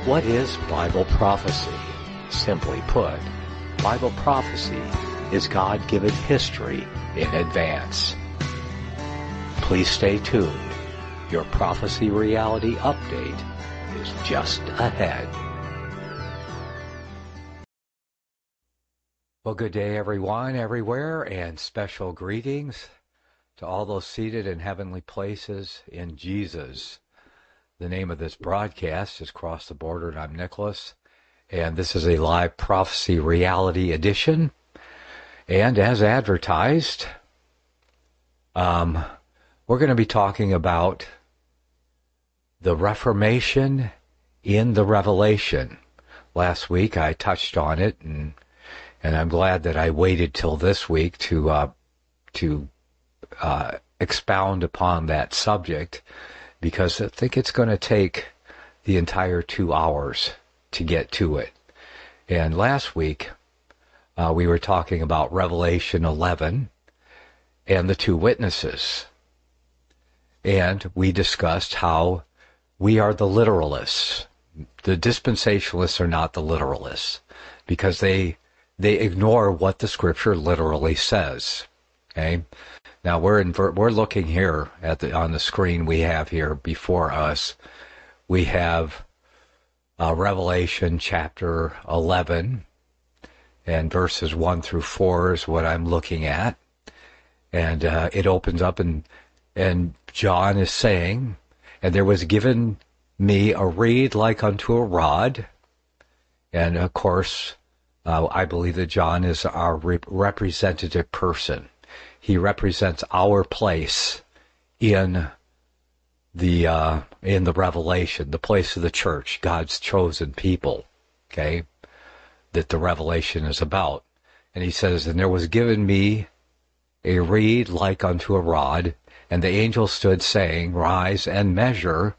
What is Bible prophecy? Simply put, Bible prophecy is God-given history in advance. Please stay tuned. Your prophecy reality update is just ahead. Well, good day, everyone, everywhere, and special greetings to all those seated in heavenly places in Jesus. The name of this broadcast is Cross the Border, and I'm Nicholas, and this is a live prophecy reality edition. And as advertised, we're going to be talking about the Reformation in the Revelation. Last week I touched on it, and I'm glad that I waited till this week to expound upon that subject, because I think it's going to take the entire 2 hours to get to it. And last week, we were talking about Revelation 11 and the two witnesses. And we discussed how we are the literalists. The dispensationalists are not the literalists, because they ignore what the Scripture literally says. Okay? Now we're looking here on the screen we have here before us. We have Revelation chapter 11 and verses 1 through 4 is what I'm looking at, and it opens up and John is saying, "And there was given me a reed like unto a rod," and of course I believe that John is our representative person. He represents our place in the revelation, the place of the church, God's chosen people, okay, that the revelation is about. And he says, "And there was given me a reed like unto a rod, and the angel stood saying, Rise and measure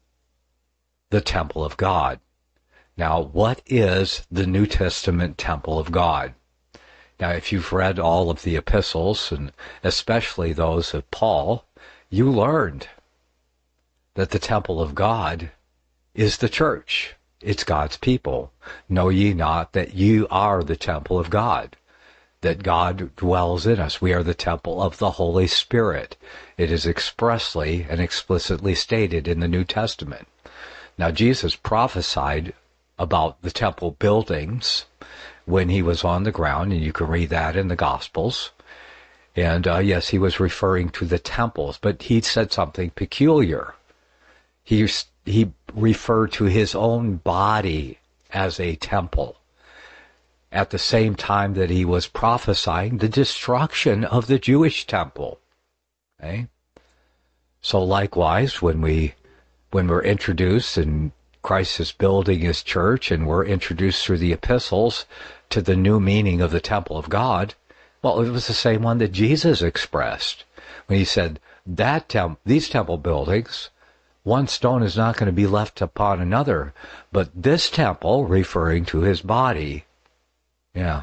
the temple of God." Now, what is the New Testament temple of God? Now, if you've read all of the epistles, and especially those of Paul, you learned that the temple of God is the church. It's God's people. Know ye not that you are the temple of God, that God dwells in us? We are the temple of the Holy Spirit. It is expressly and explicitly stated in the New Testament. Now, Jesus prophesied about the temple buildings when he was on the ground, and you can read that in the Gospels. And yes, he was referring to the temples, but he said something peculiar. He referred to his own body as a temple, at the same time that he was prophesying the destruction of the Jewish temple. Okay? So likewise, when we're introduced, and Christ is building his church, and we're introduced through the epistles to the new meaning of the temple of God, well, it was the same one that Jesus expressed when he said that these temple buildings, one stone is not going to be left upon another, but this temple, referring to his body. Yeah.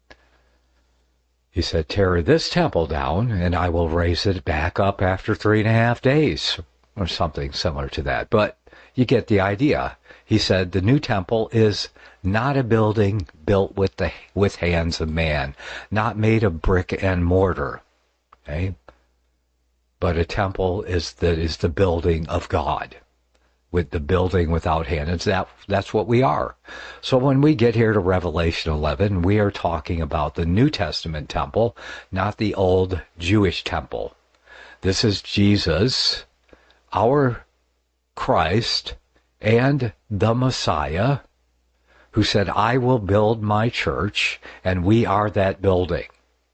He said, "Tear this temple down, and I will raise it back up after 3.5 days," or something similar to that. But you get the idea. He said the new temple is not a building built with hands of man, not made of brick and mortar, okay? But a temple is the building of God, with the building without hands. That's what we are. So when we get here to Revelation 11, we are talking about the New Testament temple, not the old Jewish temple. This is Jesus, our Christ, and the Messiah, who said, "I will build my church," and we are that building.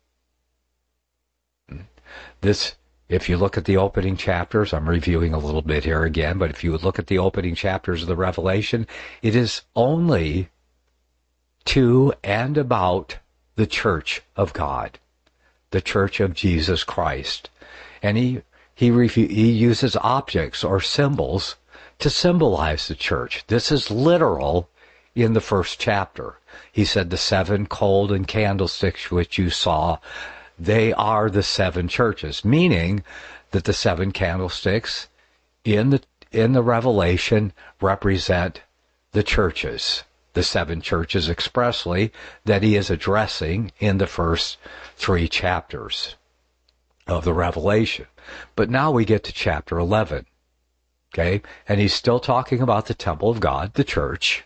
This, if you look at the opening chapters, I'm reviewing a little bit here again, but if you would look at the opening chapters of the Revelation, it is only to and about the church of God, the church of Jesus Christ. And he uses objects or symbols to symbolize the church. This is literal in the first chapter. He said the 7 golden candlesticks which you saw, they are the 7 churches, meaning that the 7 candlesticks in the Revelation represent the churches, the 7 churches expressly that he is addressing in the first 3 chapters of the Revelation. But now we get to chapter 11, okay? And he's still talking about the temple of God, the church.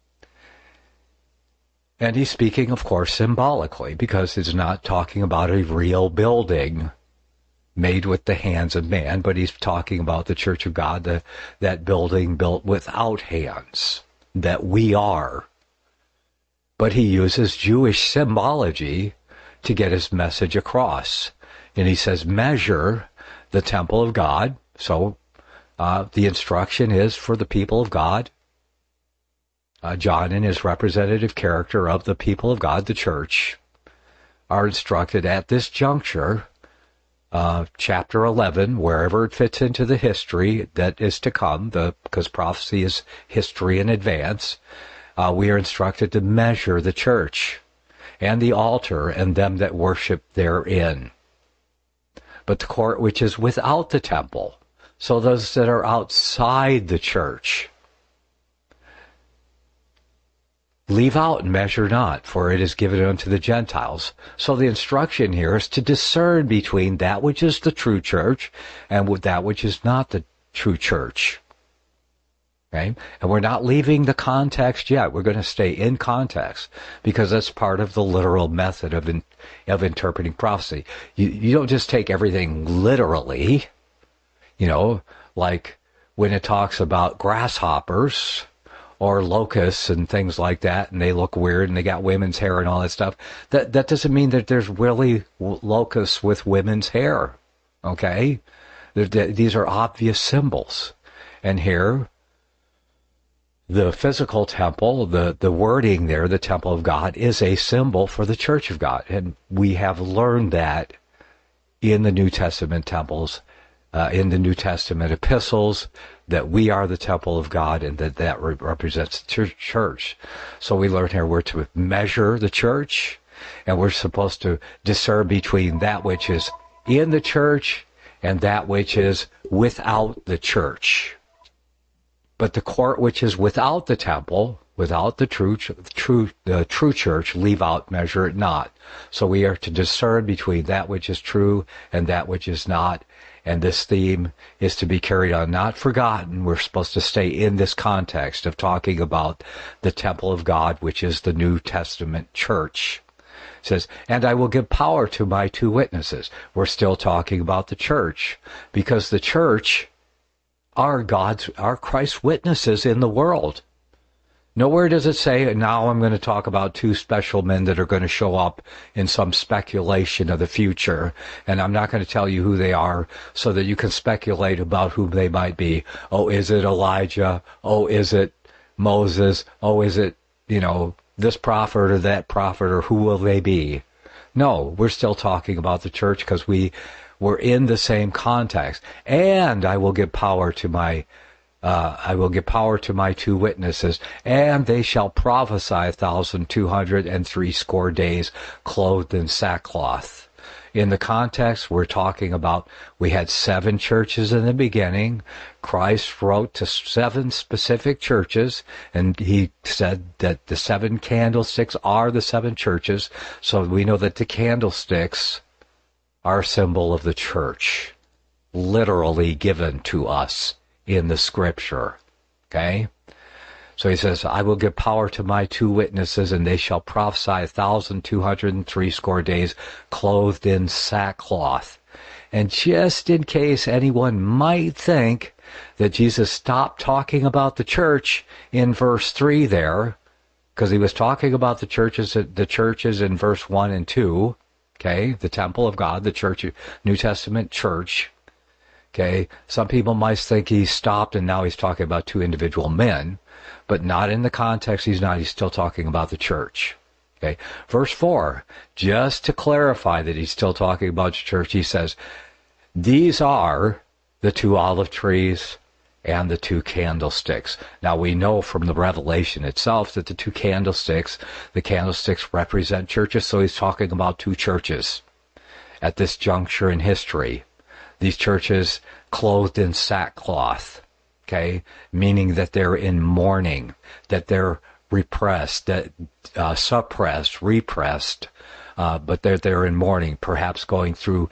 And he's speaking, of course, symbolically, because he's not talking about a real building made with the hands of man, but he's talking about the church of God, that building built without hands, that we are. But he uses Jewish symbology to get his message across. And he says, measure the temple of God. So the instruction is for the people of God. John, in his representative character of the people of God, the church, are instructed at this juncture, chapter 11, wherever it fits into the history that is to come, because prophecy is history in advance, we are instructed to measure the church and the altar and them that worship therein. But the court which is without the temple, so those that are outside the church, leave out and measure not, for it is given unto the Gentiles. So the instruction here is to discern between that which is the true church and that which is not the true church. Okay? And we're not leaving the context yet. We're going to stay in context, because that's part of the literal method of interpreting prophecy. You don't just take everything literally, like when it talks about grasshoppers or locusts and things like that, and they look weird and they got women's hair and all that stuff. That doesn't mean that there's really locusts with women's hair, okay? These are obvious symbols. And here, the physical temple, the wording there, the temple of God, is a symbol for the church of God. And we have learned that in the New Testament temples, in the New Testament epistles, that we are the temple of God and that represents the church. So we learn here we're to measure the church, and we're supposed to discern between that which is in the church and that which is without the church. But the court which is without the temple, without the true church, leave out, measure it not. So we are to discern between that which is true and that which is not. And this theme is to be carried on, not forgotten. We're supposed to stay in this context of talking about the temple of God, which is the New Testament church. It says, and I will give power to my 2 witnesses. We're still talking about the church, because the church are Christ's witnesses in the world. Nowhere does it say, now I'm going to talk about 2 special men that are going to show up in some speculation of the future, and I'm not going to tell you who they are so that you can speculate about who they might be. Oh, is it Elijah? Oh, is it Moses? Oh, is it, this prophet or that prophet, or who will they be? No, we're still talking about the church, because we're in the same context. And I will give power to my 2 witnesses, and they shall prophesy 1,260 days, clothed in sackcloth. In the context, we're talking about, we had 7 churches in the beginning. Christ wrote to 7 specific churches, and he said that the 7 candlesticks are the 7 churches. So we know that the candlesticks are a symbol of the church, literally given to us in the scripture. Okay? So he says, I will give power to my 2 witnesses, and they shall prophesy 1,260 days, clothed in sackcloth. And just in case anyone might think that Jesus stopped talking about the church in verse 3 there, because he was talking about the churches in verse 1 and 2, okay, the temple of God, the church, New Testament church. Okay, some people might think he stopped and now he's talking about 2 individual men, but not in the context. He's still talking about the church. Okay, verse 4, just to clarify that he's still talking about the church, he says, these are the 2 olive trees and the 2 candlesticks. Now we know from the Revelation itself that the 2 candlesticks, represent churches, so he's talking about 2 churches at this juncture in history. These churches clothed in sackcloth. okay? Meaning that they're in mourning, that they're repressed, that suppressed, repressed, but they're in mourning, perhaps going through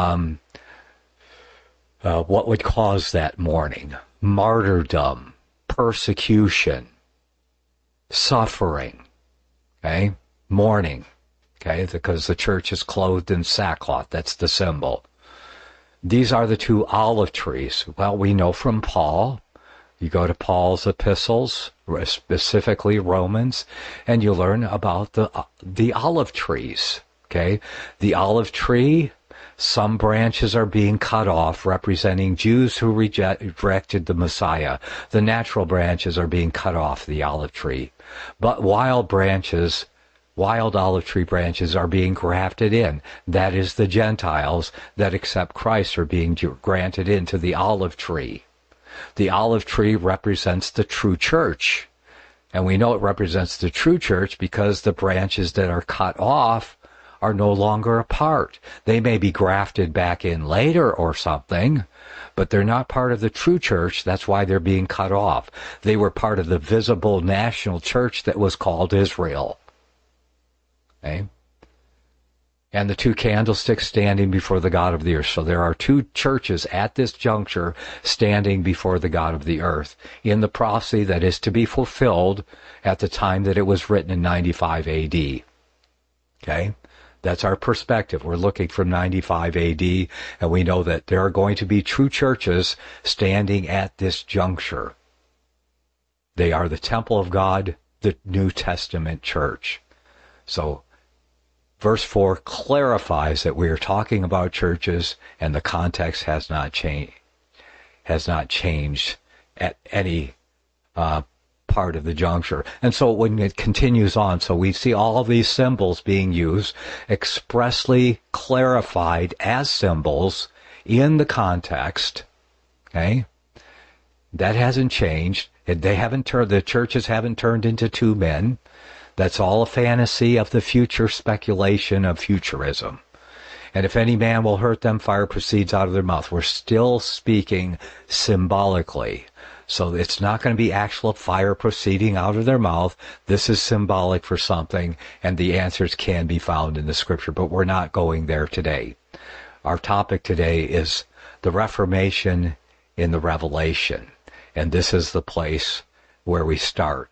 what would cause that mourning: martyrdom, persecution, suffering, okay? Mourning, okay? Because the church is clothed in sackcloth. That's the symbol. These are the two olive trees. Well, we know from Paul. You go to Paul's epistles, specifically Romans, and you learn about the olive trees, okay? The olive tree, some branches are being cut off, representing Jews who rejected the Messiah. The natural branches are being cut off the olive tree. But wild olive tree branches are being grafted in. That is, the Gentiles that accept Christ are being granted into the olive tree. The olive tree represents the true church. And we know it represents the true church because the branches that are cut off are no longer a part. They may be grafted back in later or something, but they're not part of the true church. That's why they're being cut off. They were part of the visible national church that was called Israel. Okay? And the two candlesticks standing before the God of the earth. So there are two churches at this juncture standing before the God of the earth in the prophecy that is to be fulfilled at the time that it was written in 95 AD. Okay? That's our perspective. We're looking from 95 AD, and we know that there are going to be true churches standing at this juncture. They are the temple of God, the New Testament church. So, verse 4 clarifies that we are talking about churches, and the context has not changed at any part of the juncture. And so when it continues on, so we see all of these symbols being used, expressly clarified as symbols in the context. Okay? That hasn't changed. The churches haven't turned into two men. That's all a fantasy of the future, speculation of futurism. And if any man will hurt them, fire proceeds out of their mouth. We're still speaking symbolically. So it's not going to be actual fire proceeding out of their mouth. This is symbolic for something, and the answers can be found in the scripture, but we're not going there today. Our topic today is the Reformation in the Revelation, and this is the place where we start.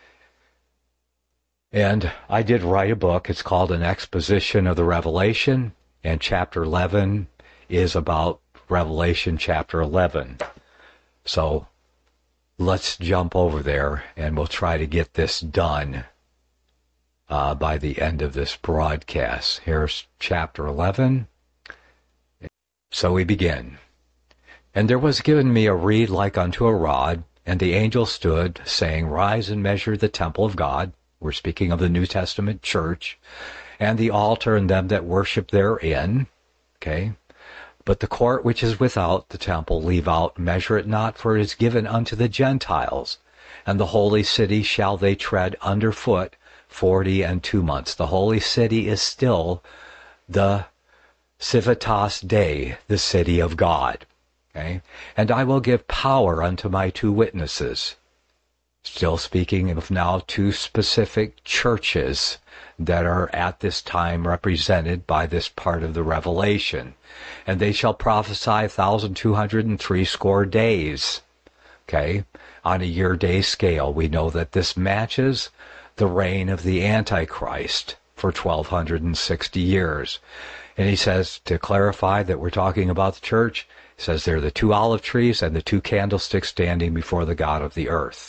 And I did write a book. It's called An Exposition of the Revelation, and chapter 11 is about Revelation chapter 11. So let's jump over there, and we'll try to get this done by the end of this broadcast. Here's chapter 11. So we begin. And there was given me a reed like unto a rod, and the angel stood, saying, Rise and measure the temple of God. We're speaking of the New Testament church, and the altar and them that worship therein. Okay? But the court which is without the temple leave out, measure it not, for it is given unto the Gentiles. And the holy city shall they tread under foot 42 months. The holy city is still the Civitas Dei, the city of God. Okay? And I will give power unto my two witnesses. Still speaking of now two specific churches that are at this time represented by this part of the Revelation. And they shall prophesy 1,263 days. Okay? On a year-day scale, we know that this matches the reign of the Antichrist for 1,260 years. And he says, to clarify that we're talking about the church, he says they're the two olive trees and the two candlesticks standing before the God of the earth.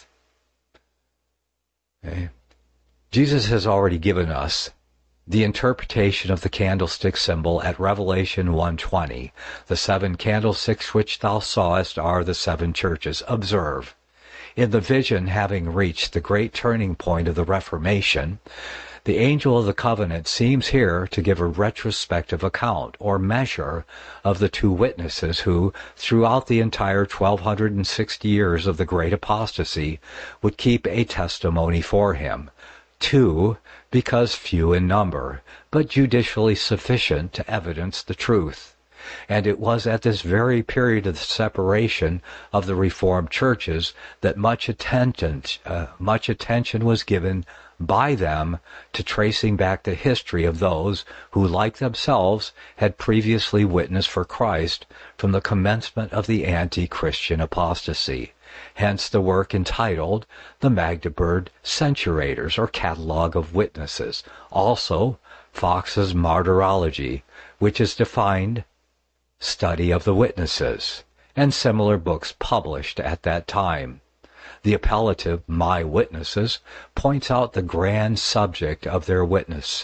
Okay? Jesus has already given us the interpretation of the candlestick symbol at Revelation 1:20. The 7 candlesticks which thou sawest are the 7 churches. Observe, in the vision having reached the great turning point of the Reformation, the angel of the covenant seems here to give a retrospective account or measure of the two witnesses who, throughout the entire 1,260 years of the great apostasy, would keep a testimony for him. 2, because few in number, but judicially sufficient to evidence the truth. And it was at this very period of the separation of the Reformed churches that much attention was given by them to tracing back the history of those who, like themselves, had previously witnessed for Christ from the commencement of the anti-Christian apostasy. Hence the work entitled The Magdeburg Censurators, or Catalogue of Witnesses. Also, Fox's Martyrology, which is defined Study of the Witnesses, and similar books published at that time. The appellative My Witnesses points out the grand subject of their witness,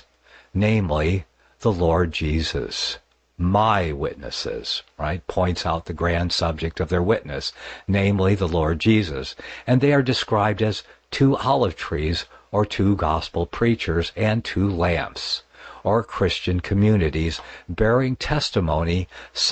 namely the Lord Jesus. My Witnesses, right, points out the grand subject of their witness, namely the Lord Jesus. And they are described as 2 olive trees, or 2 gospel preachers, and 2 lamps, or Christian communities bearing testimony,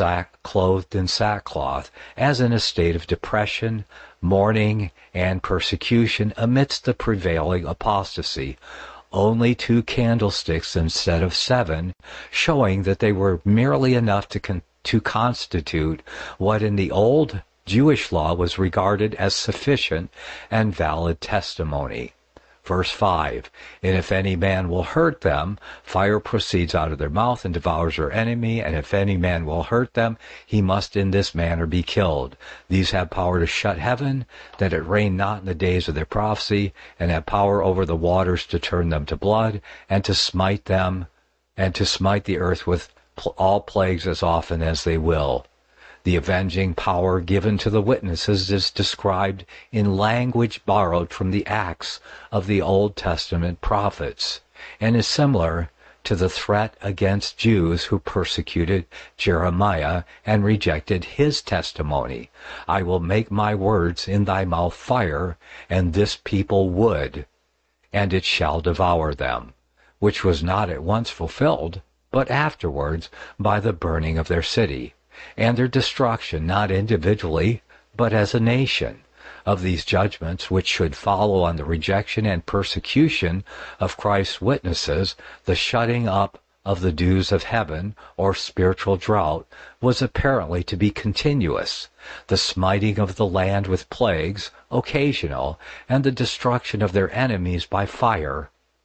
clothed in sackcloth, as in a state of depression, mourning, and persecution amidst the prevailing apostasy. Only 2 candlesticks instead of 7, showing that they were merely enough to constitute what in the old Jewish law was regarded as sufficient and valid testimony. Verse 5, And if any man will hurt them, fire proceeds out of their mouth and devours their enemy, and if any man will hurt them, he must in this manner be killed. These have power to shut heaven, that it rain not in the days of their prophecy, and have power over the waters to turn them to blood, and to smite them, and to smite the earth with all plagues as often as they will. The avenging power given to the witnesses is described in language borrowed from the Acts of the Old Testament prophets, and is similar to the threat against Jews who persecuted Jeremiah and rejected his testimony. I will make my words in thy mouth fire, and this people wood, and it shall devour them, which was not at once fulfilled, but afterwards by the burning of their city, and their destruction, not individually, but as a nation. Of these judgments which should follow on the rejection and persecution of Christ's witnesses, the shutting up of the dews of heaven, or spiritual drought, was apparently to be continuous, the smiting of the land with plagues, occasional, and the destruction of their enemies by fire,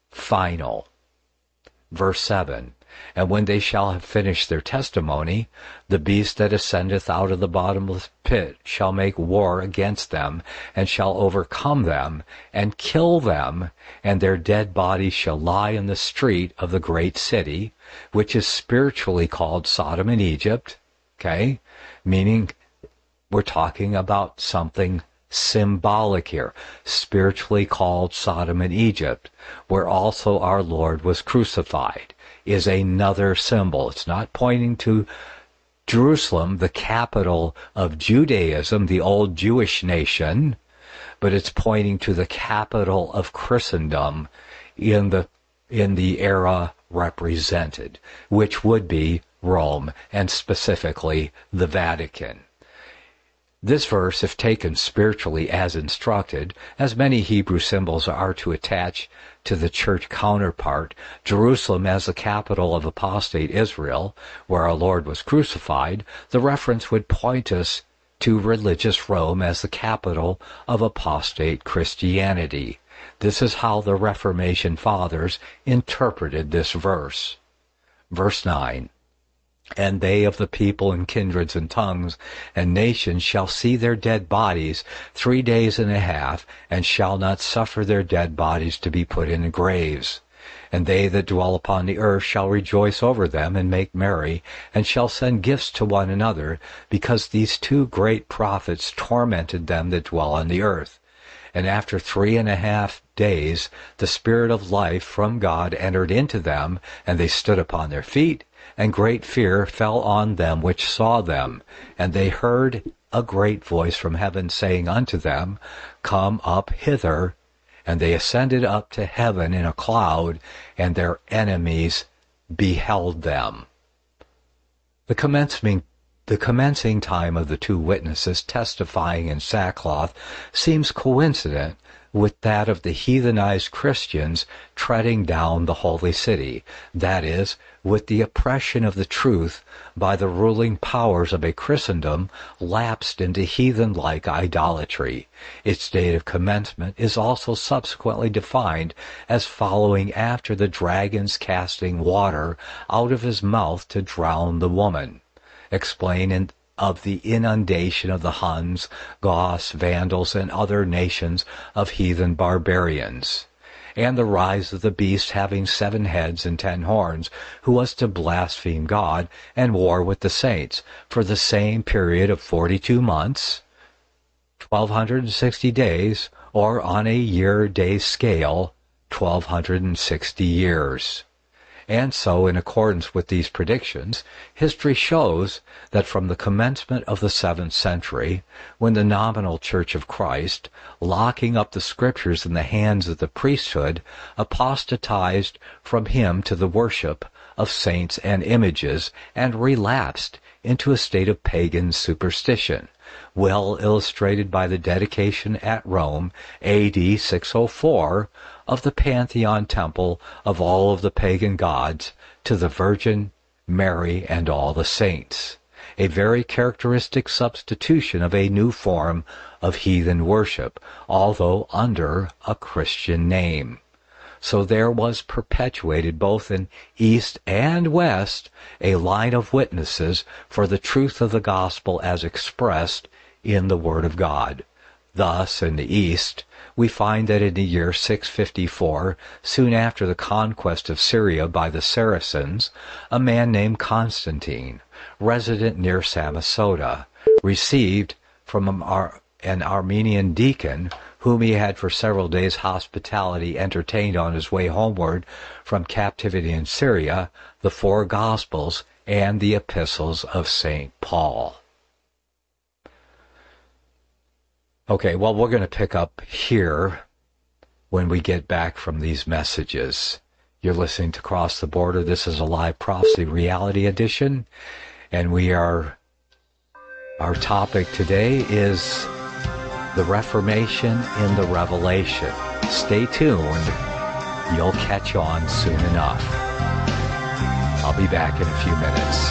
final. Verse 7, And when they shall have finished their testimony, the beast that ascendeth out of the bottomless pit shall make war against them, and shall overcome them, and kill them, and their dead bodies shall lie in the street of the great city, which is spiritually called Sodom and Egypt, okay? Meaning, we're talking about something symbolic here, spiritually called Sodom and Egypt, where also our Lord was crucified, is another symbol. It's not pointing to Jerusalem, the capital of Judaism, the old Jewish nation, but it's pointing to the capital of Christendom in the era represented, which would be Rome, and specifically the Vatican. This verse, if taken spiritually as instructed, as many Hebrew symbols are to attach to the church counterpart, Jerusalem as the capital of apostate Israel, where our Lord was crucified, the reference would point us to religious Rome as the capital of apostate Christianity. This is how the Reformation Fathers interpreted this verse. Verse 9, And they of the people and kindreds and tongues and nations shall see their dead bodies 3 days and a half, and shall not suffer their dead bodies to be put in graves. And they that dwell upon the earth shall rejoice over them, and make merry, and shall send gifts to one another, because these 2 great prophets tormented them that dwell on the earth. And after 3.5 days the Spirit of life from God entered into them, and they stood upon their feet, and great fear fell on them which saw them. And they heard a great voice from heaven saying unto them, Come up hither. And they ascended up to heaven in a cloud, and their enemies beheld them. The commencing time of the 2 witnesses testifying in sackcloth seems coincident with that of the heathenized Christians treading down the holy city, that is, with the oppression of the truth by the ruling powers of a Christendom lapsed into heathen-like idolatry. Its date of commencement is also subsequently defined as following after the dragon's casting water out of his mouth to drown the woman. Explain of the inundation of the Huns, Goths, Vandals, and other nations of heathen barbarians, and the rise of the beast having 7 heads and 10 horns, who was to blaspheme God and war with the saints for the same period of 42 months, 1260 days, or on a year-day scale, 1260 years. And so, in accordance with these predictions, history shows that from the commencement of the 7th century, when the nominal Church of Christ, locking up the Scriptures in the hands of the priesthood, apostatized from him to the worship of saints and images, and relapsed into a state of pagan superstition, well illustrated by the dedication at Rome, A.D. 604, of the Pantheon temple of all of the pagan gods to the Virgin Mary and all the saints, a very characteristic substitution of a new form of heathen worship, although under a Christian name. So there was perpetuated both in East and West a line of witnesses for the truth of the gospel as expressed in the Word of God. Thus, in the East, we find that in the year 654, soon after the conquest of Syria by the Saracens, a man named Constantine, resident near Samosata, received from an Armenian deacon, whom he had for several days hospitality entertained on his way homeward from captivity in Syria, the 4 Gospels and the epistles of St. Paul. Okay, well, we're going to pick up here when we get back from these messages. You're listening to Cross the Border. This is a live prophecy reality edition, and our topic today is the Reformation in the Revelation. Stay tuned. You'll catch on soon enough. I'll be back in a few minutes.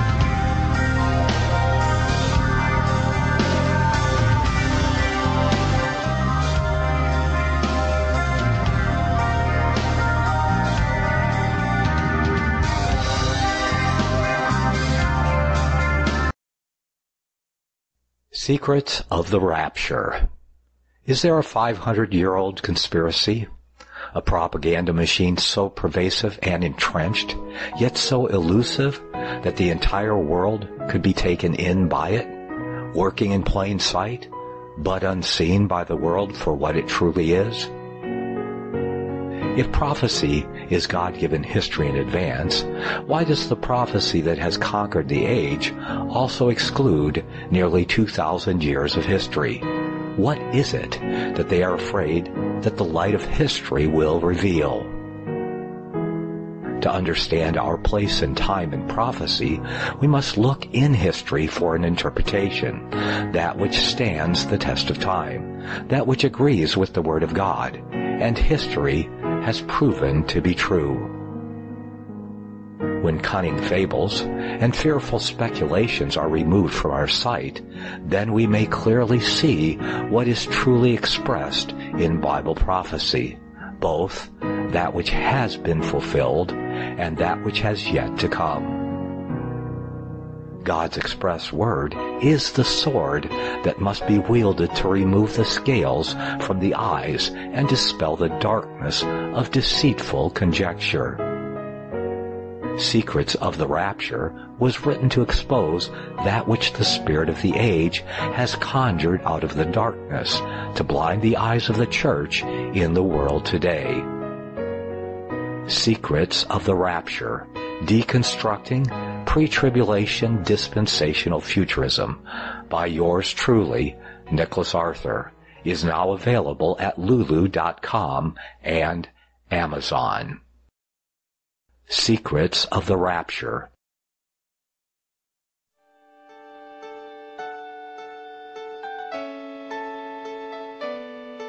Secrets of the Rapture. Is there a 500-year-old conspiracy? A propaganda machine so pervasive and entrenched, yet so elusive that the entire world could be taken in by it, working in plain sight, but unseen by the world for what it truly is? If prophecy is God-given history in advance, why does the prophecy that has conquered the age also exclude nearly 2,000 years of history? What is it that they are afraid that the light of history will reveal? To understand our place in time in prophecy, we must look in history for an interpretation, that which stands the test of time, that which agrees with the Word of God, and history has proven to be true. When cunning fables and fearful speculations are removed from our sight, then we may clearly see what is truly expressed in Bible prophecy, both that which has been fulfilled and that which has yet to come. God's express word is the sword that must be wielded to remove the scales from the eyes and dispel the darkness of deceitful conjecture. Secrets of the Rapture was written to expose that which the spirit of the age has conjured out of the darkness to blind the eyes of the church in the world today. Secrets of the Rapture, Deconstructing Pre-Tribulation Dispensational Futurism by yours truly, Nicholas Arthur, is now available at Lulu.com and Amazon. Secrets of the Rapture.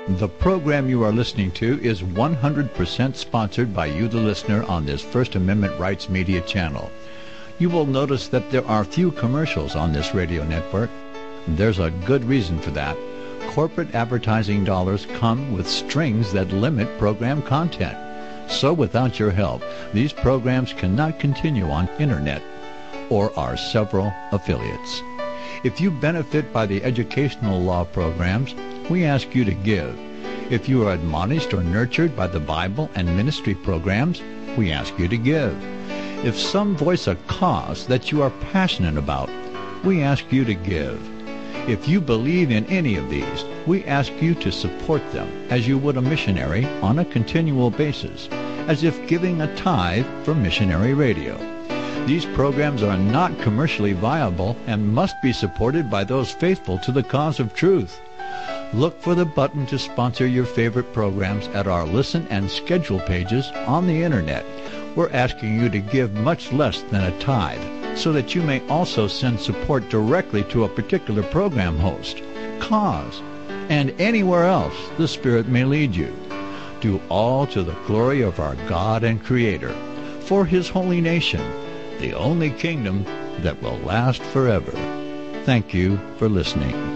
The program you are listening to is 100% sponsored by you, the listener, on this First Amendment Rights Media channel. You will notice that there are few commercials on this radio network. There's a good reason for that. Corporate advertising dollars come with strings that limit program content. So without your help, these programs cannot continue on internet or our several affiliates. If you benefit by the educational law programs, we ask you to give. If you are admonished or nurtured by the Bible and ministry programs, we ask you to give. If some voice a cause that you are passionate about, we ask you to give. If you believe in any of these, we ask you to support them as you would a missionary on a continual basis, as if giving a tithe for missionary radio. These programs are not commercially viable and must be supported by those faithful to the cause of truth. Look for the button to sponsor your favorite programs at our listen and schedule pages on the internet. We're asking you to give much less than a tithe, so that you may also send support directly to a particular program host, cause, and anywhere else the Spirit may lead you. Do all to the glory of our God and Creator, for His holy nation, the only kingdom that will last forever. Thank you for listening.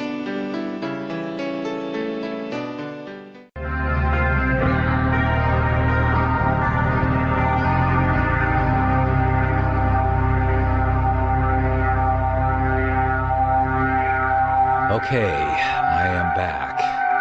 Okay, I am back.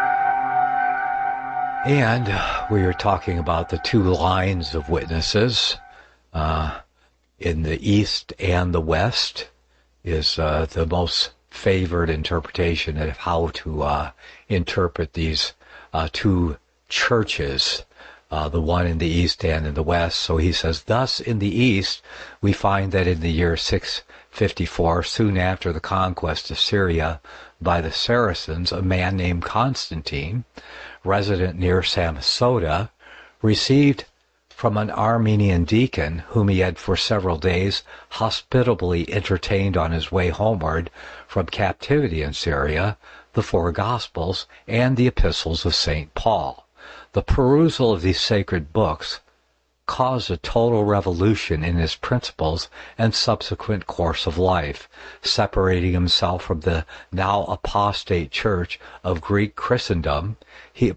And we are talking about the two lines of witnesses in the East and the West is the most favored interpretation of how to interpret these two churches, the one in the East and in the West. So he says, thus in the East, we find that in the year 654, soon after the conquest of Syria by the Saracens, a man named Constantine, resident near Samosata, received from an Armenian deacon, whom he had for several days hospitably entertained on his way homeward from captivity in Syria, the four Gospels and the epistles of St. Paul. The perusal of these sacred books caused a total revolution in his principles and subsequent course of life. Separating himself from the now apostate Church of Greek Christendom, he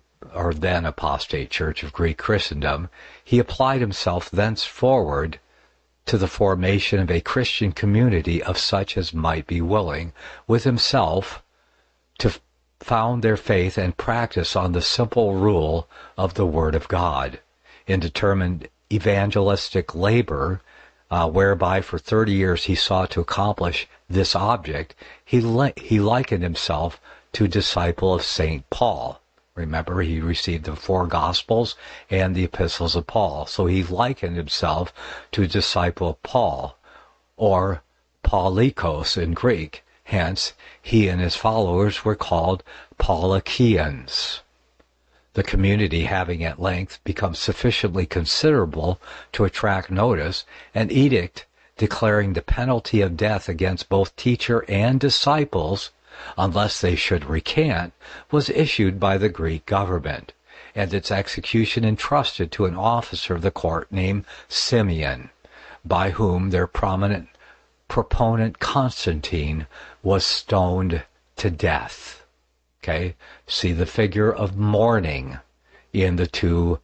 applied himself thenceforward to the formation of a Christian community of such as might be willing, with himself, to found their faith and practice on the simple rule of the Word of God. In determined evangelistic labor, whereby for 30 years he sought to accomplish this object, he likened himself to a disciple of St. Paul. Remember, he received the four Gospels and the epistles of Paul. So he likened himself to a disciple of Paul, or Paulikos in Greek. Hence, he and his followers were called Paulikians. The community having at length become sufficiently considerable to attract notice, an edict declaring the penalty of death against both teacher and disciples, unless they should recant, was issued by the Greek government, and its execution entrusted to an officer of the court named Simeon, by whom their prominent proponent Constantine was stoned to death. Okay, see the figure of mourning in the two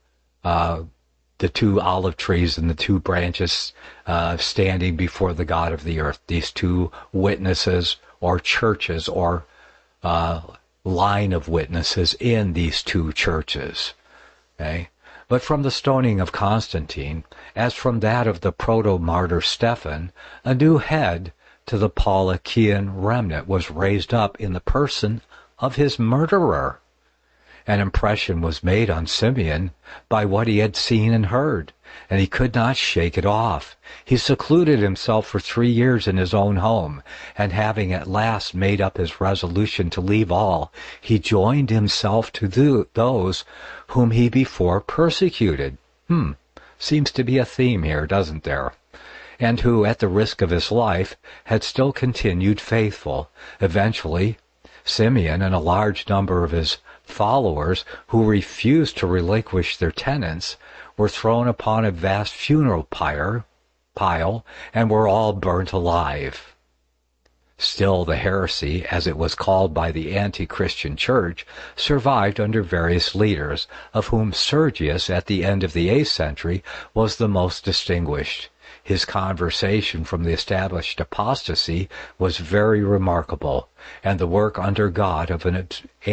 olive trees and the two branches standing before the God of the earth. These two witnesses or churches or line of witnesses in these two churches. Okay, but from the stoning of Constantine, as from that of the proto-martyr Stephen, a new head to the Paulikian remnant was raised up in the person of his murderer. An impression was made on Simeon by what he had seen and heard, and he could not shake it off. He secluded himself for 3 years in his own home, and having at last made up his resolution to leave all, he joined himself to those whom he before persecuted. Seems to be a theme here, doesn't there? And who, at the risk of his life, had still continued faithful. Eventually, Simeon and a large number of his followers, who refused to relinquish their tenets, were thrown upon a vast funeral pile and were all burnt alive. Still, the heresy, as it was called by the anti-Christian church, survived under various leaders, of whom Sergius at the end of the 8th century was the most distinguished. His conversion from the established apostasy was very remarkable, and the work under God of an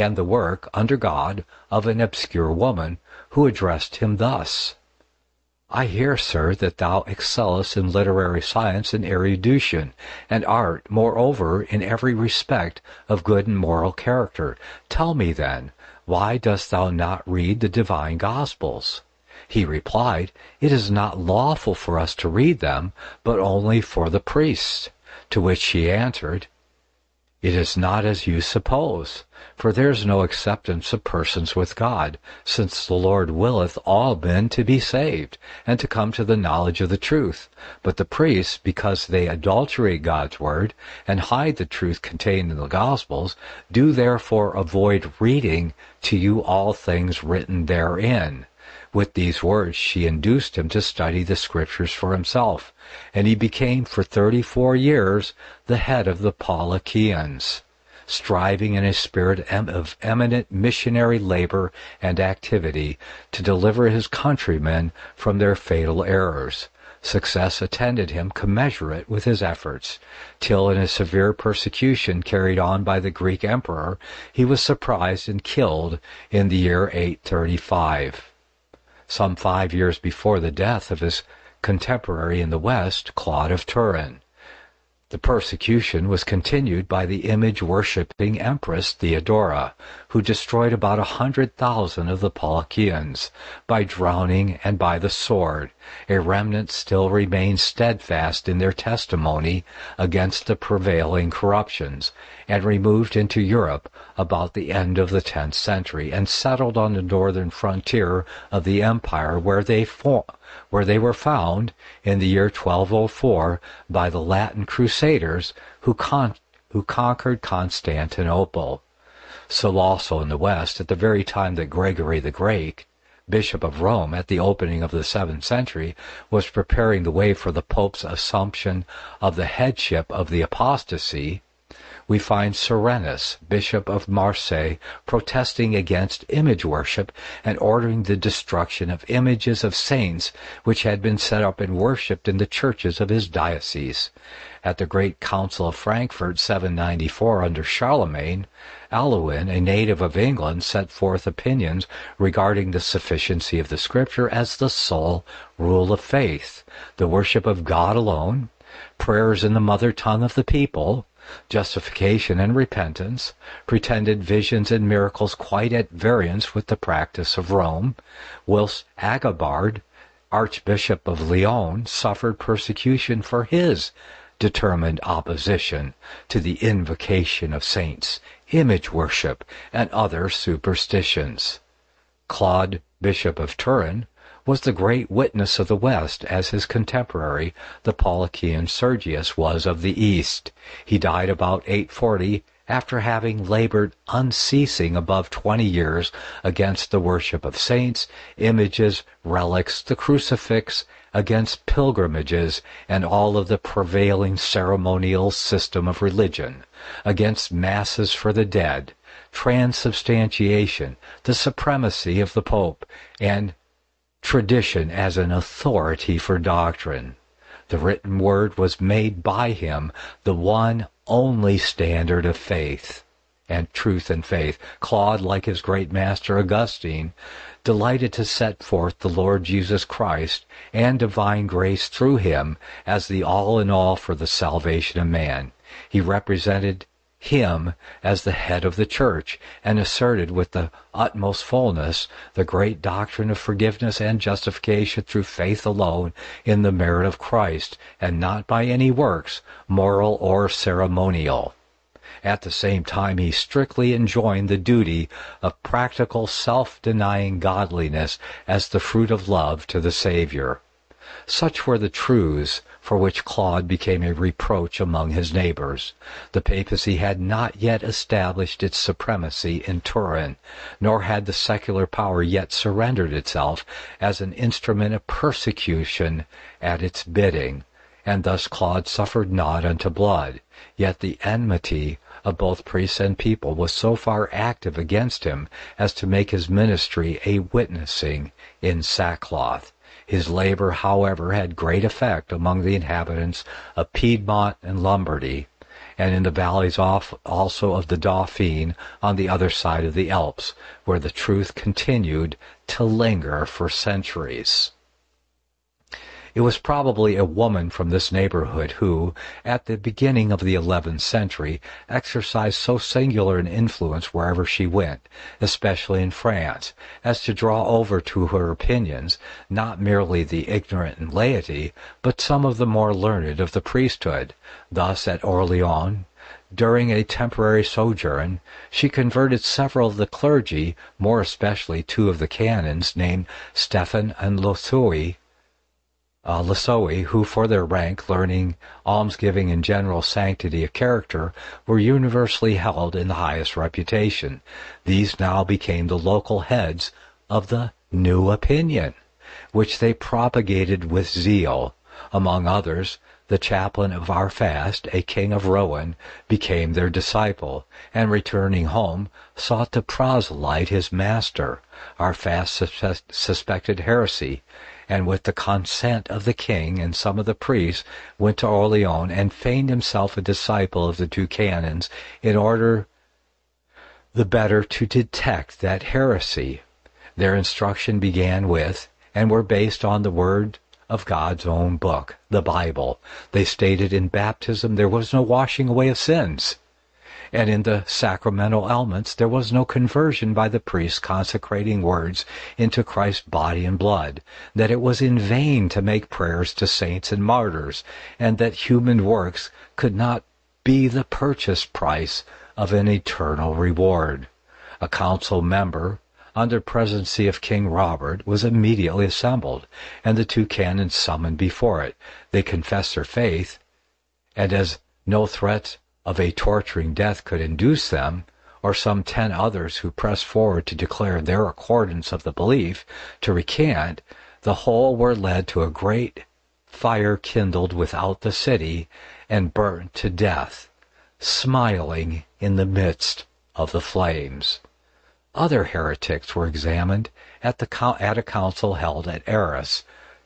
obscure woman, who addressed him thus: "I hear, sir, that thou excellest in literary science and erudition, and art, moreover, in every respect of good and moral character. Tell me, then, why dost thou not read the divine Gospels?" He replied, "It is not lawful for us to read them, but only for the priests." To which she answered, "It is not as you suppose, for there is no acceptance of persons with God, since the Lord willeth all men to be saved, and to come to the knowledge of the truth. But the priests, because they adulterate God's word, and hide the truth contained in the Gospels, do therefore avoid reading to you all things written therein." With these words she induced him to study the Scriptures for himself, and he became for 34 years the head of the Paulikians, striving in a spirit of eminent missionary labor and activity to deliver his countrymen from their fatal errors. Success attended him commensurate with his efforts, till in a severe persecution carried on by the Greek emperor, he was surprised and killed in the year 835. Some 5 years before the death of his contemporary in the West, Claude of Turin. The persecution was continued by the image-worshipping Empress Theodora, who destroyed about 100,000 of the Paulikians by drowning and by the sword. A remnant still remained steadfast in their testimony against the prevailing corruptions, and removed into Europe about the end of the 10th century, and settled on the northern frontier of the empire, where they were found in the year 1204 by the Latin Crusaders who conquered Constantinople. So also in the West, at the very time that Gregory the Great, Bishop of Rome, at the opening of the 7th century, was preparing the way for the Pope's assumption of the headship of the apostasy, we find Cyrenus, Bishop of Marseille, protesting against image worship and ordering the destruction of images of saints which had been set up and worshipped in the churches of his diocese. At the Great Council of Frankfurt, 794, under Charlemagne, Alcuin, a native of England, set forth opinions regarding the sufficiency of the Scripture as the sole rule of faith, the worship of God alone, prayers in the mother tongue of the people, justification and repentance, pretended visions and miracles quite at variance with the practice of Rome, whilst Agobard, Archbishop of Lyon, suffered persecution for his determined opposition to the invocation of saints, image worship, and other superstitions. Claude, Bishop of Turin, was the great witness of the West, as his contemporary, the Paulikian Sergius, was of the East. He died about 840, after having labored unceasing above 20 years against the worship of saints, images, relics, the crucifix, against pilgrimages and all of the prevailing ceremonial system of religion, against masses for the dead, transubstantiation, the supremacy of the Pope, and tradition as an authority for doctrine. The written word was made by him the one only standard of faith and truth and faith. Claude, like his great master Augustine, delighted to set forth the Lord Jesus Christ and divine grace through him as the all-in-all for the salvation of man. He represented him as the head of the church, and asserted with the utmost fullness the great doctrine of forgiveness and justification through faith alone in the merit of Christ, and not by any works, moral or ceremonial. At the same time, he strictly enjoined the duty of practical self-denying godliness as the fruit of love to the Savior. Such were the truths for which Claude became a reproach among his neighbors. The papacy had not yet established its supremacy in Turin, nor had the secular power yet surrendered itself as an instrument of persecution at its bidding, and thus Claude suffered not unto blood. Yet the enmity of both priests and people was so far active against him as to make his ministry a witnessing in sackcloth. His labor, however, had great effect among the inhabitants of Piedmont and Lombardy, and in the valleys also of the Dauphiné on the other side of the Alps, where the truth continued to linger for centuries. It was probably a woman from this neighborhood who, at the beginning of the 11th century, exercised so singular an influence wherever she went, especially in France, as to draw over to her opinions not merely the ignorant and laity, but some of the more learned of the priesthood. Thus, at Orleans, during a temporary sojourn, she converted several of the clergy, more especially two of the canons named Stephen and Lossouis, who for their rank, learning, almsgiving, and general sanctity of character were universally held in the highest reputation. These now became the local heads of the new opinion, which they propagated with zeal. Among others, the chaplain of our fast, a king of Rouen, became their disciple, and returning home, sought to proselyte his master. Our fast suspected heresy, and with the consent of the king and some of the priests, went to Orleans and feigned himself a disciple of the two canons in order the better to detect that heresy. Their instruction began with, and were based on the word of God's own book, the Bible. They stated in baptism there was no washing away of sins, and in the sacramental elements there was no conversion by the priest consecrating words into Christ's body and blood, that it was in vain to make prayers to saints and martyrs, and that human works could not be the purchase price of an eternal reward. A council member, under presidency of King Robert, was immediately assembled, and the two canons summoned before it. They confessed their faith, and as no threats of a torturing death could induce them, or some 10 others who pressed forward to declare their accordance of the belief, to recant, the whole were led to a great fire kindled without the city, and burnt to death, smiling in the midst of the flames. Other heretics were examined at a council held at Arras,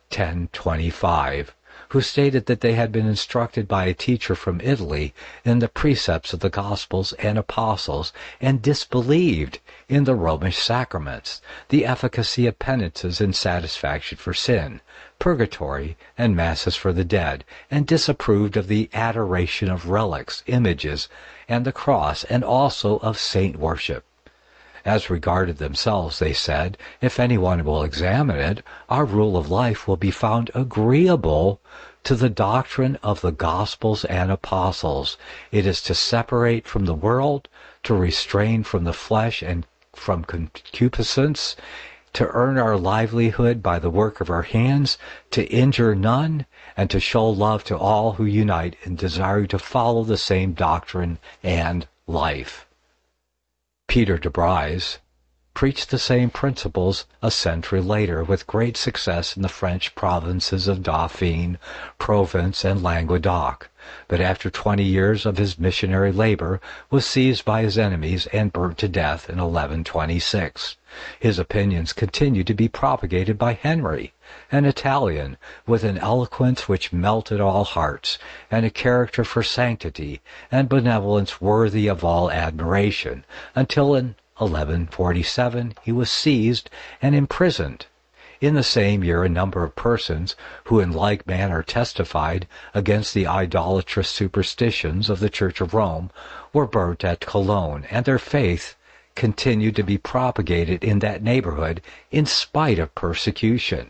1025, who stated that they had been instructed by a teacher from Italy in the precepts of the Gospels and Apostles, and disbelieved in the Romish sacraments, the efficacy of penances and satisfaction for sin, purgatory, and masses for the dead, and disapproved of the adoration of relics, images, and the cross, and also of saint worship. As regarded themselves, they said, if anyone will examine it, our rule of life will be found agreeable to the doctrine of the Gospels and Apostles. It is to separate from the world, to restrain from the flesh and from concupiscence, to earn our livelihood by the work of our hands, to injure none, and to show love to all who unite in desiring to follow the same doctrine and life. Peter de Brise preached the same principles a century later with great success in the French provinces of Dauphiné, Provence, and Languedoc, but after 20 years of his missionary labor was seized by his enemies and burnt to death in 1126. His opinions continued to be propagated by Henry, an Italian, with an eloquence which melted all hearts, and a character for sanctity and benevolence worthy of all admiration, until in 1147 he was seized and imprisoned. In the same year a number of persons, who in like manner testified against the idolatrous superstitions of the Church of Rome, were burnt at Cologne, and their faith continued to be propagated in that neighborhood in spite of persecution.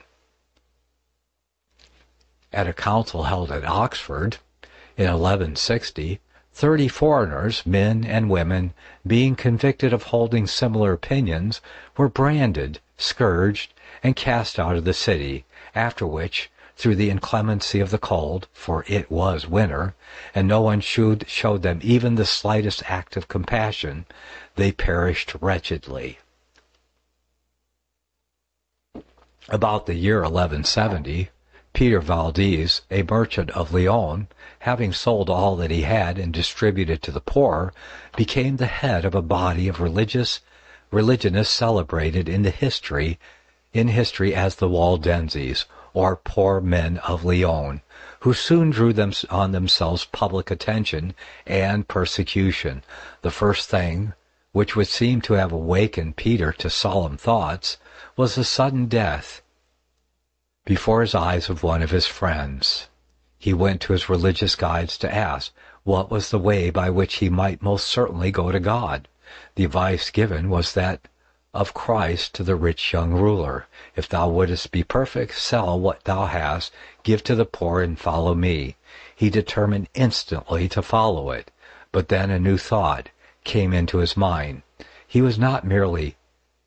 At a council held at Oxford in 1160, 30 foreigners, men and women, being convicted of holding similar opinions, were branded, scourged, and cast out of the city, after which through the inclemency of the cold, for it was winter, and no one showed them even the slightest act of compassion, they perished wretchedly. About the year 1170, Peter Valdez, a merchant of Leon, having sold all that he had and distributed to the poor, became the head of a body of religionists celebrated in history as the Waldenses, or poor men of Leon, who soon drew on themselves public attention and persecution. The first thing, which would seem to have awakened Peter to solemn thoughts, was the sudden death before his eyes of one of his friends. He went to his religious guides to ask what was the way by which he might most certainly go to God. The advice given was that of Christ to the rich young ruler. If thou wouldest be perfect, sell what thou hast, give to the poor, and follow me. He determined instantly to follow it. But then a new thought came into his mind. It was not merely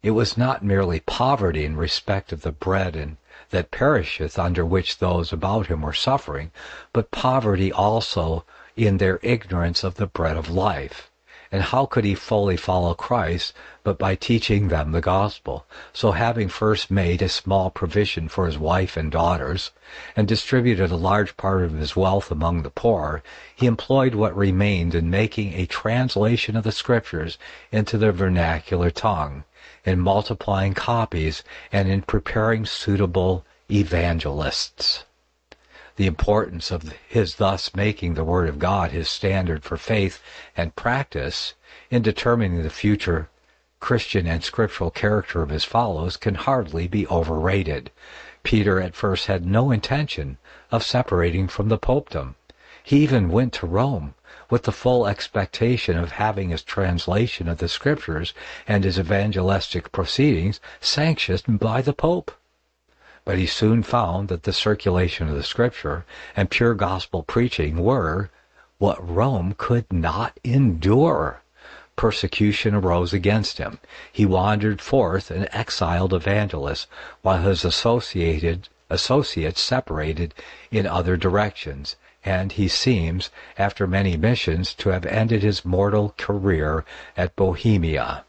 poverty in respect of the bread that perisheth, under which those about him were suffering, but poverty also in their ignorance of the bread of life. And how could he fully follow Christ but by teaching them the gospel? So having first made a small provision for his wife and daughters, and distributed a large part of his wealth among the poor, he employed what remained in making a translation of the Scriptures into the vernacular tongue, in multiplying copies, and in preparing suitable evangelists. The importance of his thus making the Word of God his standard for faith and practice in determining the future Christian and scriptural character of his followers can hardly be overrated. Peter at first had no intention of separating from the popedom. He even went to Rome with the full expectation of having his translation of the Scriptures and his evangelistic proceedings sanctioned by the Pope. But he soon found that the circulation of the Scripture and pure gospel preaching were what Rome could not endure. Persecution arose against him. He wandered forth an exiled evangelist, while his associates separated in other directions, and he seems, after many missions, to have ended his mortal career at Bohemia.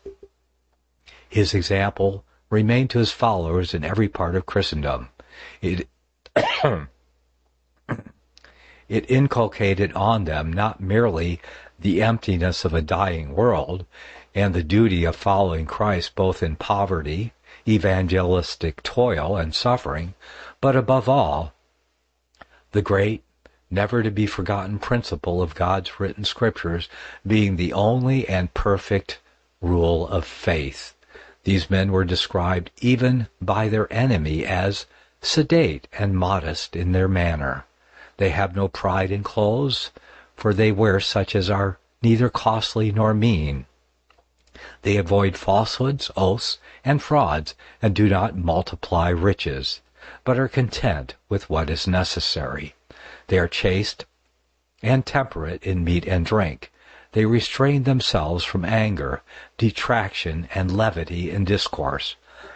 His example remained to his followers in every part of Christendom. It inculcated on them not merely the emptiness of a dying world and the duty of following Christ both in poverty, evangelistic toil, and suffering, but above all, the great, never-to-be-forgotten principle of God's written Scriptures being the only and perfect rule of faith. These men were described even by their enemy as sedate and modest in their manner. They have no pride in clothes, for they wear such as are neither costly nor mean. They avoid falsehoods, oaths, and frauds, and do not multiply riches, but are content with what is necessary. They are chaste and temperate in meat and drink. They restrain themselves from anger, detraction, and levity in discourse.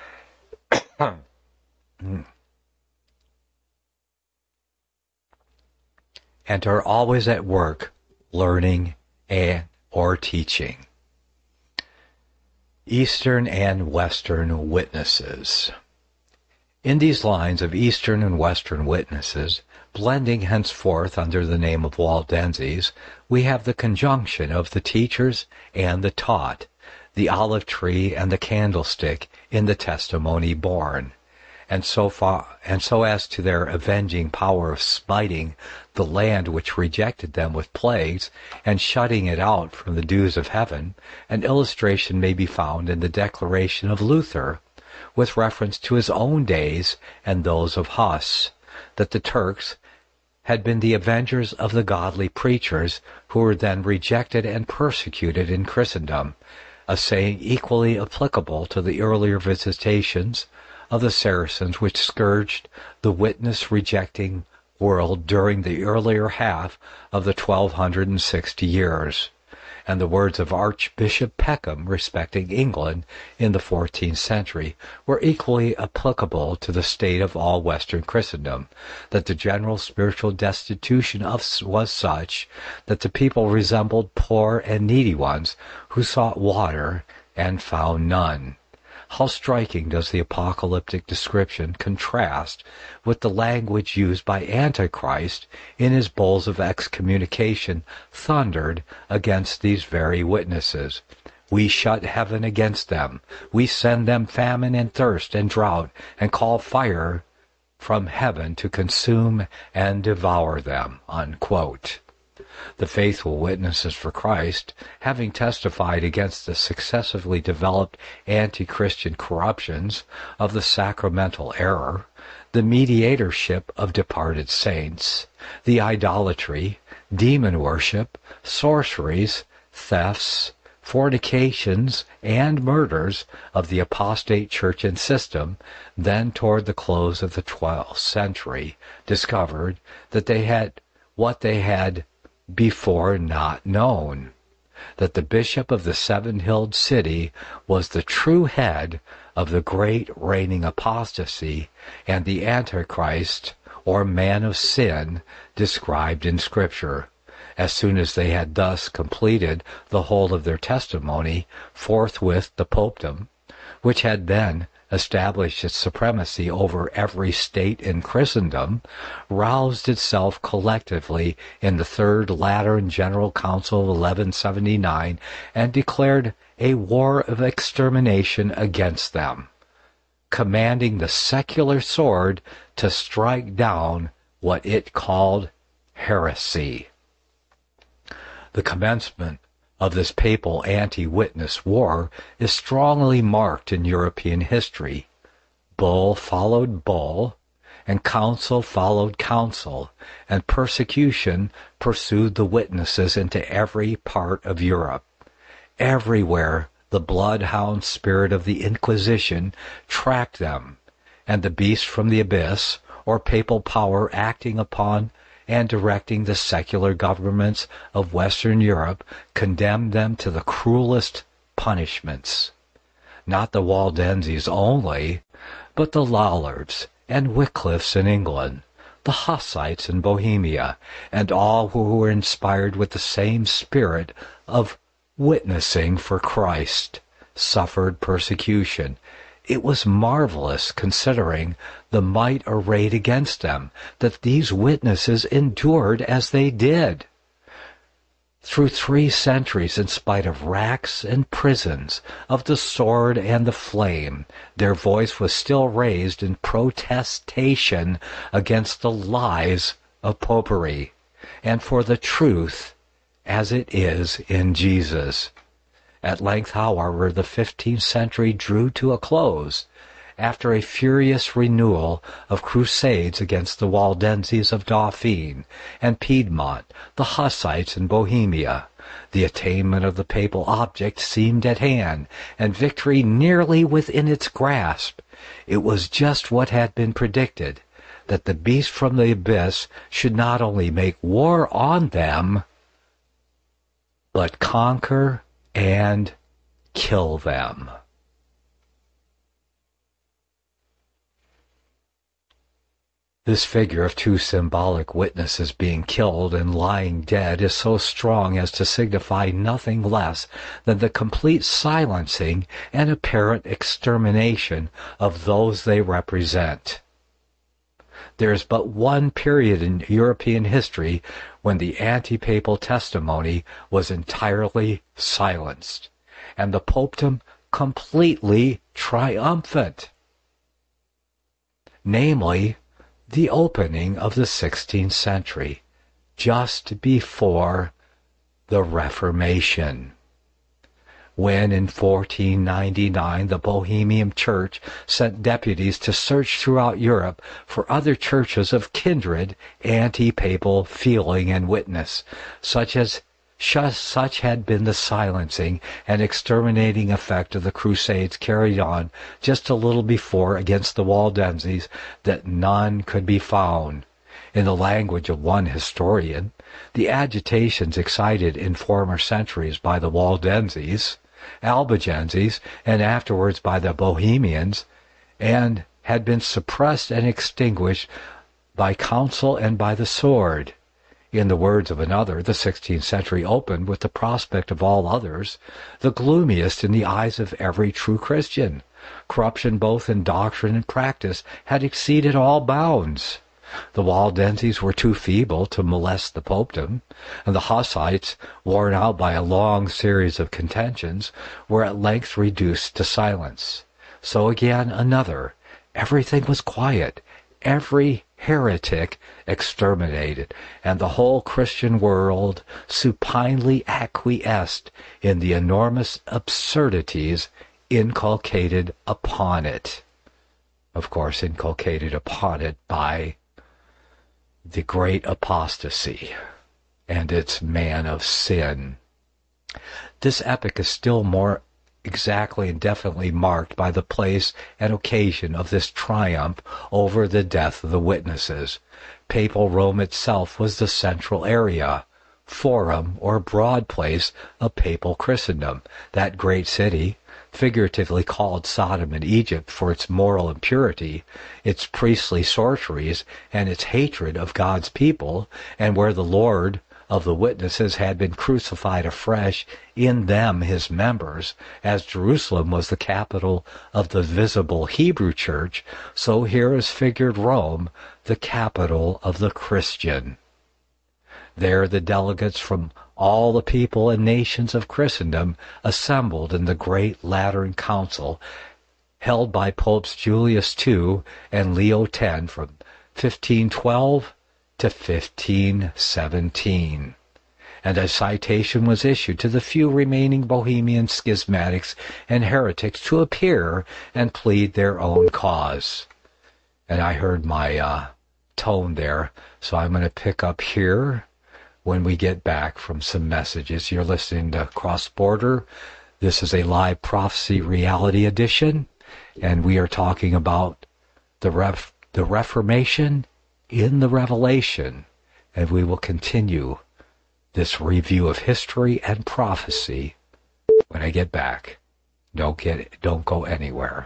And are always at work, learning or teaching. Eastern and Western witnesses. In these lines of Eastern and Western witnesses, blending henceforth under the name of Waldenses, we have the conjunction of the teachers and the taught, the olive tree and the candlestick in the testimony borne, and so as to their avenging power of smiting the land which rejected them with plagues and shutting it out from the dews of heaven, an illustration may be found in the declaration of Luther, with reference to his own days and those of Huss, that the Turks had been the avengers of the godly preachers who were then rejected and persecuted in Christendom, a saying equally applicable to the earlier visitations of the Saracens which scourged the witness-rejecting world during the earlier half of the 1260 years. and the words of Archbishop Peckham respecting England in the 14th century were equally applicable to the state of all Western Christendom, that the general spiritual destitution was such that the people resembled poor and needy ones who sought water and found none. How striking does the apocalyptic description contrast with the language used by Antichrist in his bowls of excommunication thundered against these very witnesses. We shut heaven against them. We send them famine and thirst and drought, and call fire from heaven to consume and devour them. Unquote. The faithful witnesses for Christ, having testified against the successively developed anti-Christian corruptions of the sacramental error, the mediatorship of departed saints, the idolatry, demon worship, sorceries, thefts, fornications, and murders of the apostate church and system, then toward the close of the 12th century, discovered that they had what they had before not known, that the bishop of the seven-hilled city was the true head of the great reigning apostasy and the Antichrist, or man of sin, described in Scripture. As soon as they had thus completed the whole of their testimony, forthwith the popedom, which had then established its supremacy over every state in Christendom, roused itself collectively in the Third Lateran General Council of 1179 and declared a war of extermination against them, commanding the secular sword to strike down what it called heresy. The commencement of this papal anti-witness war is strongly marked in European history. Bull followed bull, and council followed council, and persecution pursued the witnesses into every part of Europe. Everywhere the bloodhound spirit of the Inquisition tracked them, and the beast from the abyss, or papal power acting upon and directing the secular governments of Western Europe, condemned them to the cruelest punishments. Not the Waldenses only, but the Lollards and Wycliffes in England, the Hussites in Bohemia, and all who were inspired with the same spirit of witnessing for Christ, suffered persecution. It was marvelous, considering the might arrayed against them, that these witnesses endured as they did. Through 3 centuries, in spite of racks and prisons, of the sword and the flame, their voice was still raised in protestation against the lies of popery, and for the truth as it is in Jesus. At length, however, the 15th century drew to a close, after a furious renewal of crusades against the Waldenses of Dauphine and Piedmont, the Hussites in Bohemia. The attainment of the papal object seemed at hand, and victory nearly within its grasp. It was just what had been predicted, that the beast from the abyss should not only make war on them, but conquer and kill them. This figure of 2 symbolic witnesses being killed and lying dead is so strong as to signify nothing less than the complete silencing and apparent extermination of those they represent. There is but one period in European history when the anti-papal testimony was entirely silenced, and the popedom completely triumphant, namely, the opening of the 16th century, just before the Reformation, when in 1499 the Bohemian Church sent deputies to search throughout Europe for other churches of kindred anti-papal feeling and witness, such had been the silencing and exterminating effect of the Crusades carried on just a little before against the Waldenses, that none could be found. In the language of one historian, The agitations excited in former centuries by the Waldenses, Albigenses, and afterwards by the Bohemians, and had been suppressed and extinguished by counsel and by the sword. In the words of another, the 16th century opened with the prospect of all others, the gloomiest in the eyes of every true Christian. Corruption both in doctrine and practice had exceeded all bounds. The Waldenses were too feeble to molest the popedom, and the Hussites, worn out by a long series of contentions, were at length reduced to silence. So again another. Everything was quiet, every heretic exterminated, and the whole Christian world supinely acquiesced in the enormous absurdities inculcated upon it. Of course, inculcated upon it by the great apostasy and its man of sin. This epoch is still more exactly and definitely marked by the place and occasion of this triumph over the death of the witnesses. Papal Rome itself was the central area, forum or broad place of papal Christendom. That great city, figuratively called Sodom and Egypt for its moral impurity, its priestly sorceries, and its hatred of God's people, and where the Lord of the witnesses had been crucified afresh in them, his members, as Jerusalem was the capital of the visible Hebrew church, so here is figured Rome, the capital of the Christian. There the delegates from all the people and nations of Christendom assembled in the great Lateran Council held by Popes Julius II and Leo X from 1512 to 1517, and a citation was issued to the few remaining Bohemian schismatics and heretics to appear and plead their own cause. And I heard my tone there, so I'm going to pick up here when we get back from some messages. You're listening to Cross Border. This is a live prophecy reality edition, and we are talking about the Reformation in the Revelation, and we will continue this review of history and prophecy when I get back. Don't go anywhere.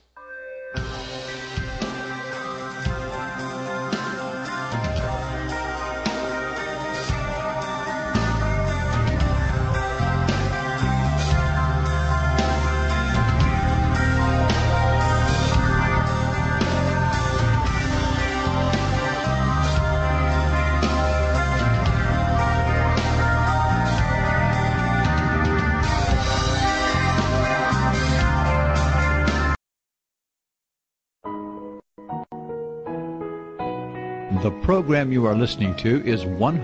The program you are listening to is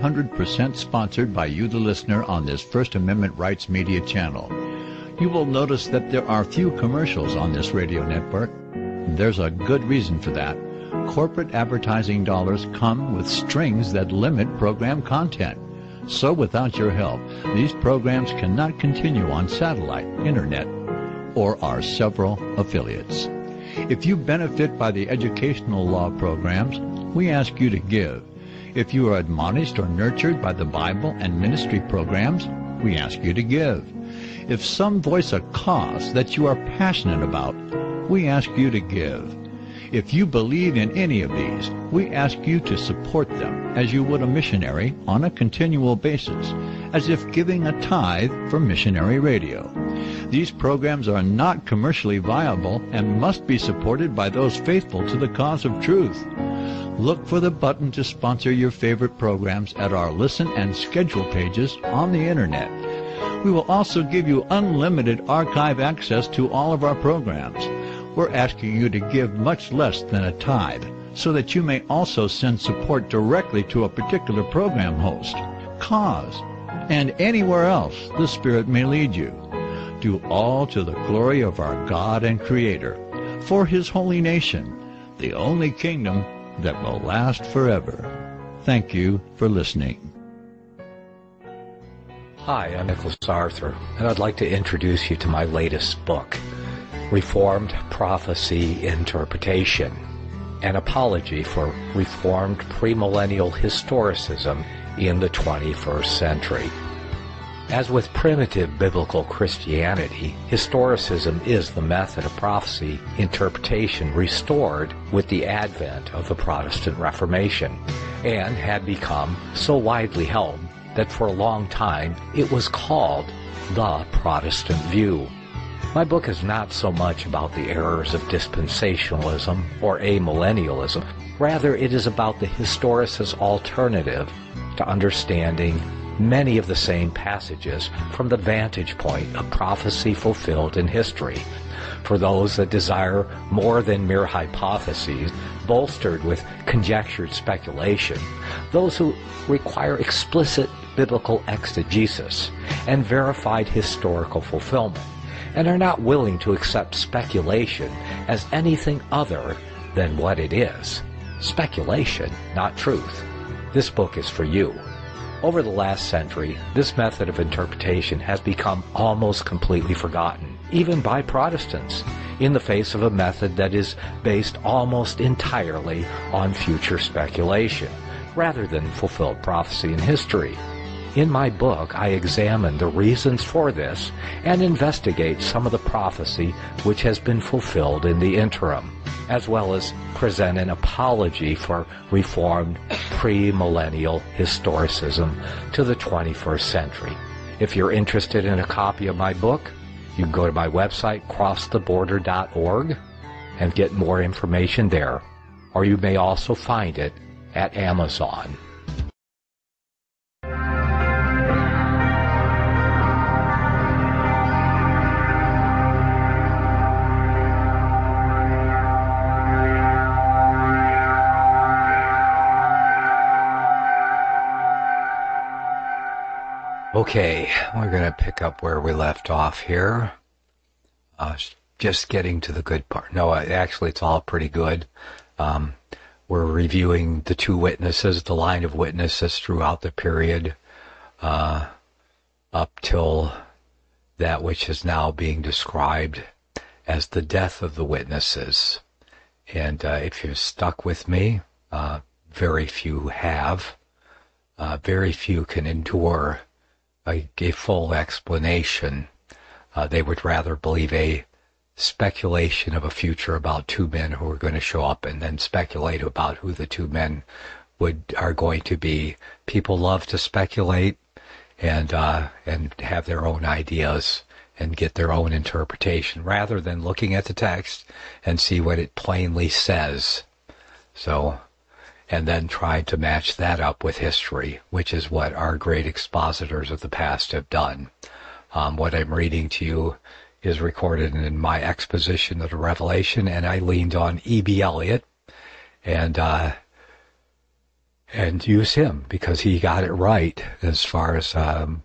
100% sponsored by you, the listener, on this First Amendment Rights Media channel. You will notice that there are few commercials on this radio network. There's a good reason for that. Corporate advertising dollars come with strings that limit program content. So without your help, these programs cannot continue on satellite, internet, or our several affiliates. If you benefit by the educational law programs, we ask you to give. If you are admonished or nurtured by the Bible and ministry programs, we ask you to give. If some voice a cause that you are passionate about, we ask you to give. If you believe in any of these, we ask you to support them as you would a missionary on a continual basis, as if giving a tithe for missionary radio. These programs are not commercially viable and must be supported by those faithful to the cause of truth. Look for the button to sponsor your favorite programs at our listen and schedule pages on the internet. We will also give you unlimited archive access to all of our programs. We're asking you to give much less than a tithe, so that you may also send support directly to a particular program host, cause, and anywhere else the Spirit may lead you. Do all to the glory of our God and Creator, for His holy nation, the only kingdom that will last forever. Thank you for listening. Hi, I'm Nicholas Arthur, and I'd like to introduce you to my latest book, Reformed Prophecy Interpretation, an apology for Reformed premillennial historicism in the 21st century. As with primitive biblical Christianity, historicism is the method of prophecy interpretation restored with the advent of the Protestant Reformation, and had become so widely held that for a long time it was called the Protestant view. My book is not so much about the errors of dispensationalism or amillennialism. Rather, it is about the historicist alternative to understanding many of the same passages from the vantage point of prophecy fulfilled in history. For those that desire more than mere hypotheses, bolstered with conjectured speculation, those who require explicit biblical exegesis and verified historical fulfillment, and are not willing to accept speculation as anything other than what it is. Speculation, not truth. This book is for you. Over the last century, this method of interpretation has become almost completely forgotten, even by Protestants, in the face of a method that is based almost entirely on future speculation, rather than fulfilled prophecy in history. In my book, I examine the reasons for this and investigate some of the prophecy which has been fulfilled in the interim, as well as present an apology for Reformed premillennial historicism to the 21st century. If you're interested in a copy of my book, you can go to my website, crosstheborder.org, and get more information there. Or you may also find it at Amazon. Okay, we're going to pick up where we left off here. Just getting to the good part. No, actually it's all pretty good. We're reviewing the two witnesses, the line of witnesses throughout the period up till that which is now being described as the death of the witnesses. And if you're stuck with me, very few have. Very few can endure a full explanation. They would rather believe a speculation of a future about two men who are going to show up and then speculate about who the two men are going to be. People love to speculate and have their own ideas and get their own interpretation rather than looking at the text and see what it plainly says. So, and then try to match that up with history, which is what our great expositors of the past have done. What I'm reading to you is recorded in my exposition of the Revelation, and I leaned on E.B. Elliott and use him because he got it right as far as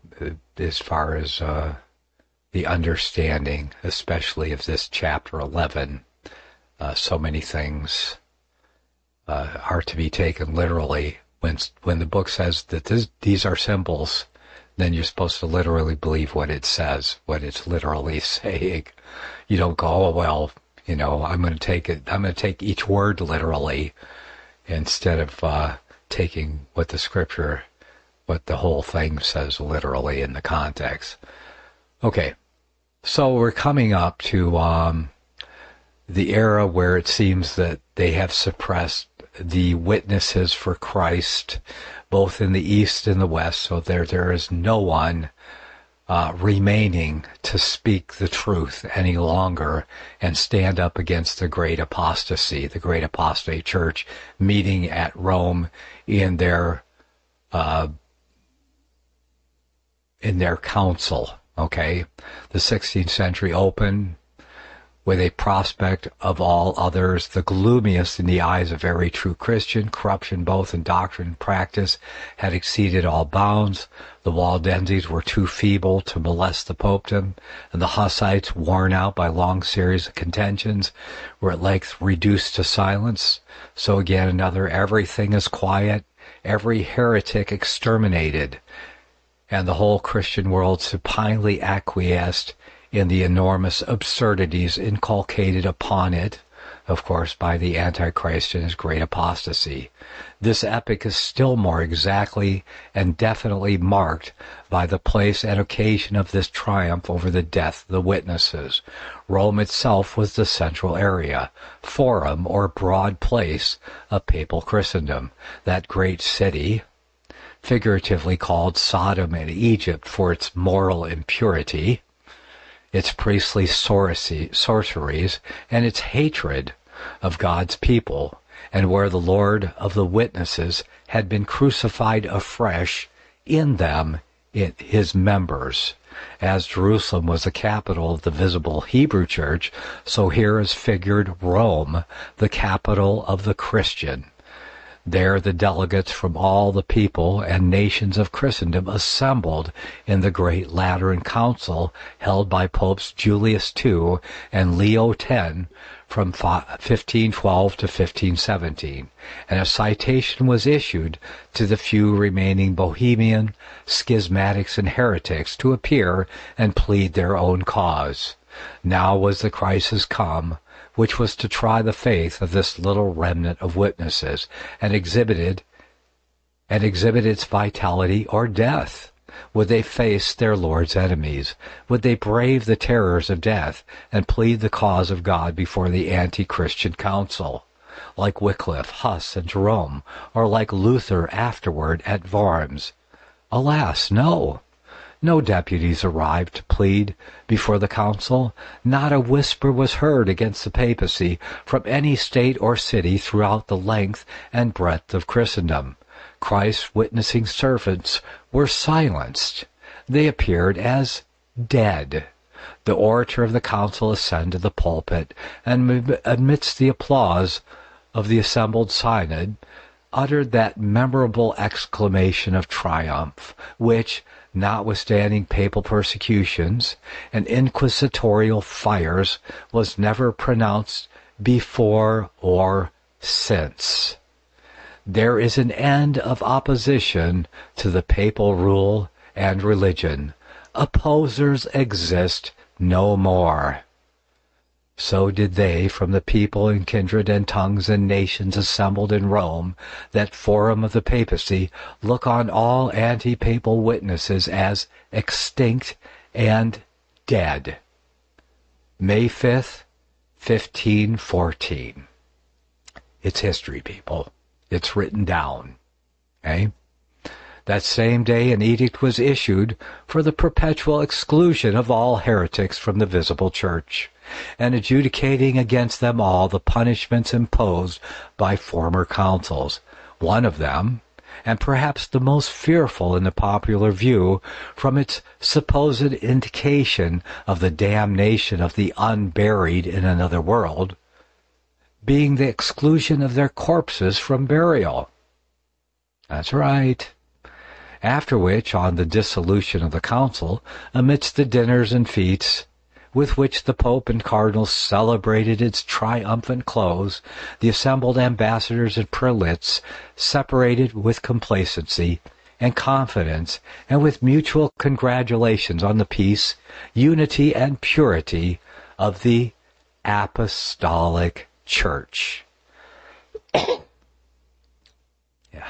the understanding, especially of this chapter 11. So many things are to be taken literally. When the book says that these are symbols, then you're supposed to literally believe what it says, what it's literally saying. You don't go, oh, well, I'm going to take each word literally instead of taking what the whole thing says literally in the context. Okay, so we're coming up to the era where it seems that they have suppressed the witnesses for Christ, both in the East and the West, so there is no one remaining to speak the truth any longer and stand up against the great apostasy, the great apostate church meeting at Rome in their council. Okay, the 16th century opened with a prospect of all others, the gloomiest in the eyes of every true Christian. Corruption both in doctrine and practice had exceeded all bounds. The Waldenses were too feeble to molest the popedom, and the Hussites, worn out by long series of contentions, were at length reduced to silence. So again another, everything is quiet, every heretic exterminated, and the whole Christian world supinely acquiesced in the enormous absurdities inculcated upon it of course, by the Antichrist and his great apostasy. This epoch is still more exactly and definitely marked by the place and occasion of this triumph over the death of the witnesses. Rome itself was the central area, forum or broad place of papal Christendom. That great city, figuratively called Sodom and Egypt for its moral impurity, its priestly sorceries, and its hatred of God's people, and where the Lord of the witnesses had been crucified afresh in them, his members. As Jerusalem was the capital of the visible Hebrew church, so here is figured Rome, the capital of the Christian. There the delegates from all the people and nations of Christendom assembled in the great Lateran Council held by Popes Julius II and Leo X from 1512 to 1517, and a citation was issued to the few remaining Bohemian schismatics and heretics to appear and plead their own cause. Now was the crisis come, which was to try the faith of this little remnant of witnesses, and exhibit its vitality or death. Would they face their Lord's enemies? Would they brave the terrors of death and plead the cause of God before the anti-Christian council, like Wycliffe, Huss, and Jerome, or like Luther afterward at Worms? Alas, no! No deputies arrived to plead before the council. Not a whisper was heard against the papacy from any state or city throughout the length and breadth of Christendom. Christ's witnessing servants were silenced. They appeared as dead. The orator of the council ascended the pulpit, and amidst the applause of the assembled synod, uttered that memorable exclamation of triumph, which, notwithstanding papal persecutions and inquisitorial fires, was never pronounced before or since. There is an end of opposition to the papal rule and religion. Opposers exist no more. So did they from the people and kindred and tongues and nations assembled in Rome, that forum of the papacy, look on all anti-papal witnesses as extinct and dead. May 5th, 1514. It's history, people. It's written down. Okay? That same day an edict was issued for the perpetual exclusion of all heretics from the visible church, and adjudicating against them all the punishments imposed by former councils. One of them, and perhaps the most fearful in the popular view, from its supposed indication of the damnation of the unburied in another world, being the exclusion of their corpses from burial. That's right. After which, on the dissolution of the council, amidst the dinners and feasts with which the Pope and Cardinals celebrated its triumphant close, the assembled ambassadors and prelates separated with complacency and confidence, and with mutual congratulations on the peace, unity, and purity of the Apostolic Church. Yeah.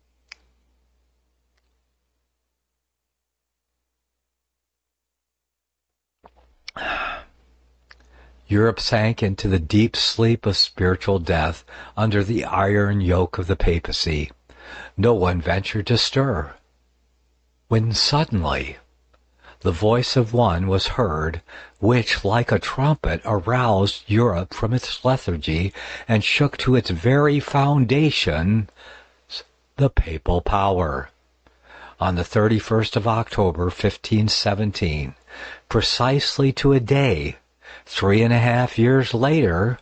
Europe sank into the deep sleep of spiritual death under the iron yoke of the papacy. No one ventured to stir, when suddenly the voice of one was heard, which, like a trumpet, aroused Europe from its lethargy and shook to its very foundation the papal power. On the 31st of October, 1517, precisely to a day, 3.5 years later,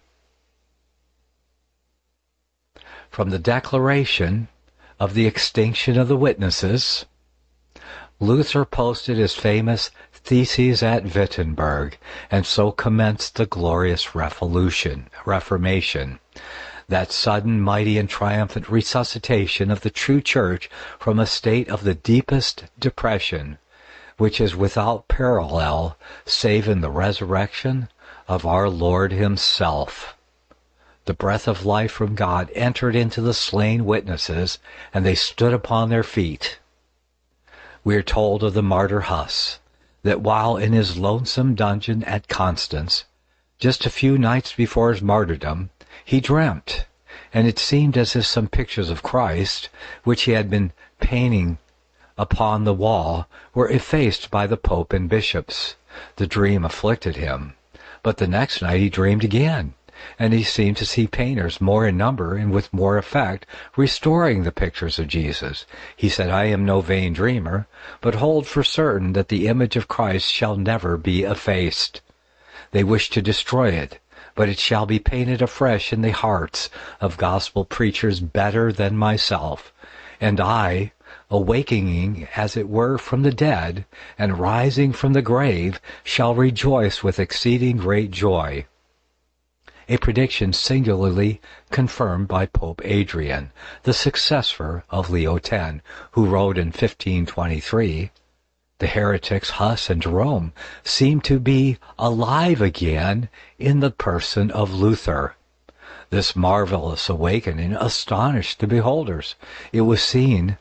from the declaration of the extinction of the witnesses, Luther posted his famous Theses at Wittenberg, and so commenced the glorious Reformation, that sudden, mighty, and triumphant resuscitation of the true Church from a state of the deepest depression, which is without parallel save in the resurrection of our Lord Himself. The breath of life from God entered into the slain witnesses, and they stood upon their feet. We are told of the martyr Huss, that while in his lonesome dungeon at Constance, just a few nights before his martyrdom, he dreamt, and it seemed as if some pictures of Christ, which he had been painting upon the wall, were effaced by the Pope and bishops. The dream afflicted him, but the next night he dreamed again, and he seemed to see painters more in number and with more effect restoring the pictures of Jesus. He said, "I am no vain dreamer, but hold for certain that the image of Christ shall never be effaced. They wish to destroy it, but it shall be painted afresh in the hearts of gospel preachers better than myself. And I, awaking as it were from the dead, and rising from the grave, shall rejoice with exceeding great joy." A prediction singularly confirmed by Pope Adrian, the successor of Leo X, who wrote in 1523, "The heretics Huss and Jerome seem to be alive again in the person of Luther." This marvelous awakening astonished the beholders. It was seen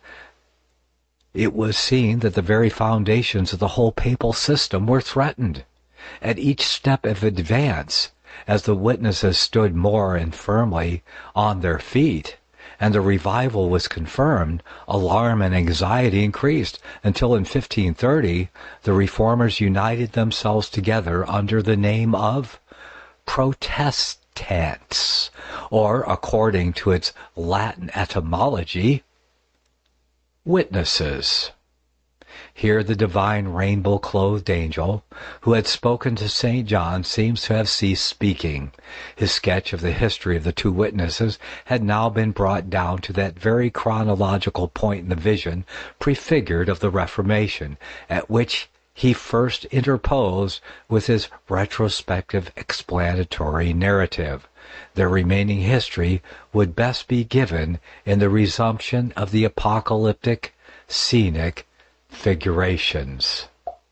that the very foundations of the whole papal system were threatened. At each step of advance, as the witnesses stood more and firmly on their feet, and the revival was confirmed, alarm and anxiety increased, until in 1530 the reformers united themselves together under the name of Protestants, or, according to its Latin etymology, witnesses. Here the divine rainbow-clothed angel who had spoken to St. John seems to have ceased speaking. His sketch of the history of the two witnesses had now been brought down to that very chronological point in the vision prefigured of the Reformation, at which he first interposed with his retrospective explanatory narrative. Their remaining history would best be given in the resumption of the apocalyptic scenic figurations.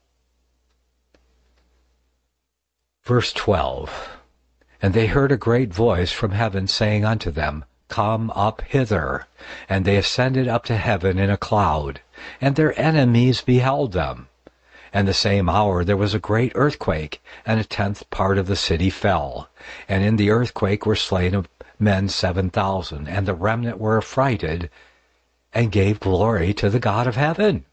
Verse 12. And they heard a great voice from heaven saying unto them, Come up hither. And they ascended up to heaven in a cloud, and their enemies beheld them. And the same hour there was a great earthquake, and 1/10 part of the city fell. And in the earthquake were slain of men 7,000, and the remnant were affrighted, and gave glory to the God of heaven.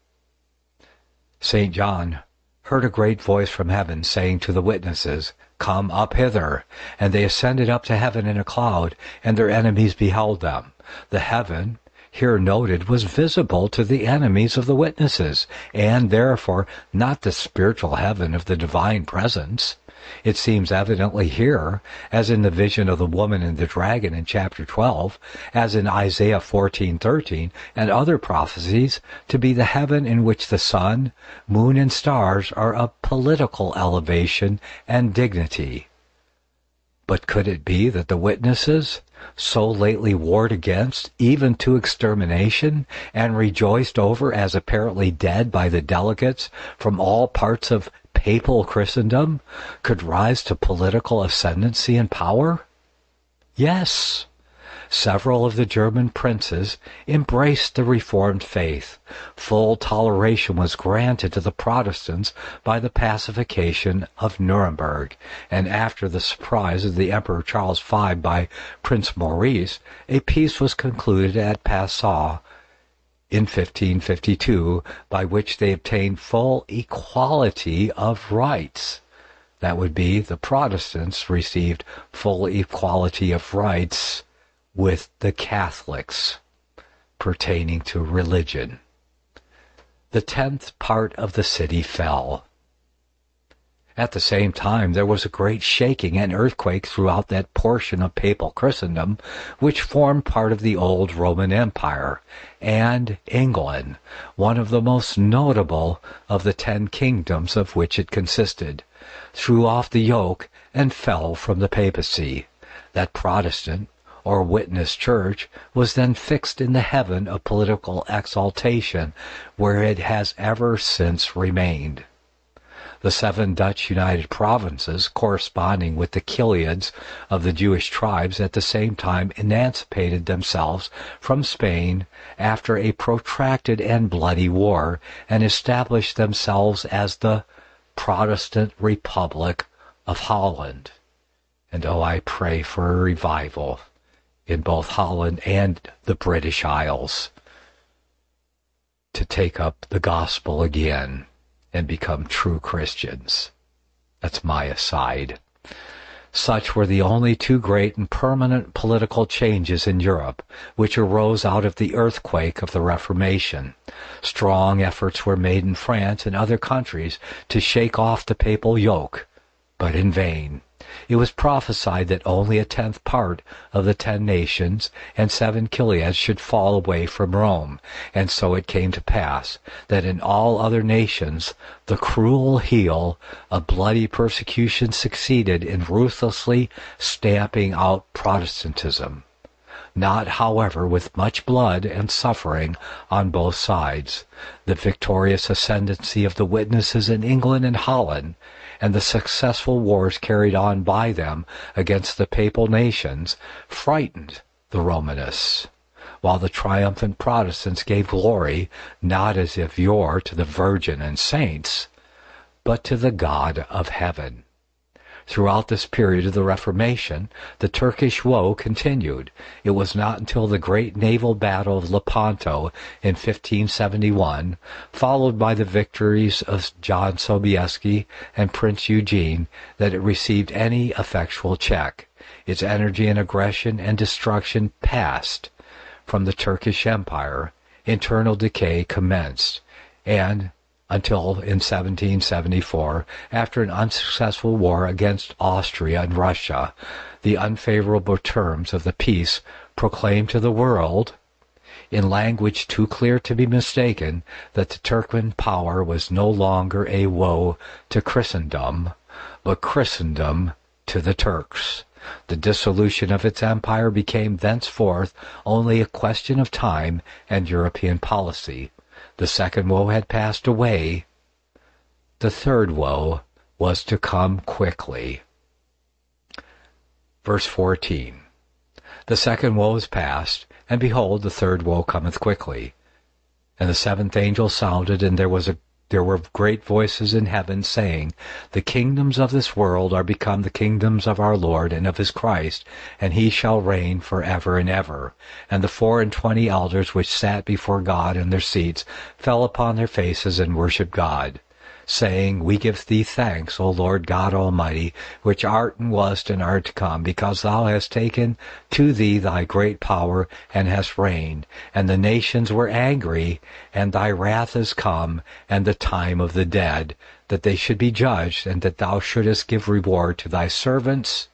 St. John heard a great voice from heaven saying to the witnesses, Come up hither. And they ascended up to heaven in a cloud, and their enemies beheld them. The heaven here noted was visible to the enemies of the witnesses, and therefore not the spiritual heaven of the divine presence. It seems evidently here, as in the vision of the woman and the dragon in chapter 12, as in Isaiah 14:13, and other prophecies, to be the heaven in which the sun, moon, and stars are of political elevation and dignity. But could it be that the witnesses, so lately warred against, even to extermination, and rejoiced over as apparently dead by the delegates from all parts of papal Christendom, could rise to political ascendancy and power? Yes. Several of the German princes embraced the Reformed faith. Full toleration was granted to the Protestants by the pacification of Nuremberg, and after the surprise of the Emperor Charles V by Prince Maurice, a peace was concluded at Passau in 1552, by which they obtained full equality of rights. That would be, the Protestants received full equality of rights with the Catholics pertaining to religion. The 10th part of the city fell. At the same time, there was a great shaking and earthquake throughout that portion of papal Christendom which formed part of the old Roman Empire, and England, one of the most notable of the 10 kingdoms of which it consisted, threw off the yoke and fell from the papacy. That Protestant or witness church was then fixed in the heaven of political exaltation, where it has ever since remained. The 7 Dutch United Provinces, corresponding with the Chiliads of the Jewish tribes, at the same time emancipated themselves from Spain after a protracted and bloody war and established themselves as the Protestant Republic of Holland. And I pray for a revival in both Holland and the British Isles to take up the gospel again and become true Christians. That's my aside. Such were the only 2 great and permanent political changes in Europe which arose out of the earthquake of the Reformation. Strong efforts were made in France and other countries to shake off the papal yoke, but in vain. It was prophesied that only a 10th part of the 10 nations and 7 Chiliads should fall away from Rome, and so it came to pass that in all other nations the cruel heel of bloody persecution succeeded in ruthlessly stamping out Protestantism. Not, however, with much blood and suffering on both sides. The victorious ascendancy of the witnesses in England and Holland, and the successful wars carried on by them against the papal nations, frightened the Romanists, while the triumphant Protestants gave glory, not as of yore to the Virgin and saints, but to the God of heaven. Throughout this period of the Reformation, the Turkish woe continued. It was not until the great naval battle of Lepanto in 1571, followed by the victories of John Sobieski and Prince Eugene, that it received any effectual check. Its energy and aggression and destruction passed from the Turkish Empire. Internal decay commenced, and until in 1774, after an unsuccessful war against Austria and Russia, the unfavorable terms of the peace proclaimed to the world, in language too clear to be mistaken, that the Turkmen power was no longer a woe to Christendom, but Christendom to the Turks. The dissolution of its empire became thenceforth only a question of time and European policy. The second woe had passed away. The third woe was to come quickly. Verse 14. The second woe is past, and behold, the third woe cometh quickly. And the 7th angel sounded, and there were great voices in heaven, saying, The kingdoms of this world are become the kingdoms of our Lord and of his Christ, and he shall reign for ever and ever. And the 24 elders which sat before God in their seats fell upon their faces and worshipped God, saying, We give thee thanks, O Lord God Almighty, which art and wast and art to come, because thou hast taken to thee thy great power and hast reigned. And the nations were angry, and thy wrath is come, and the time of the dead, that they should be judged, and that thou shouldest give reward to thy servants,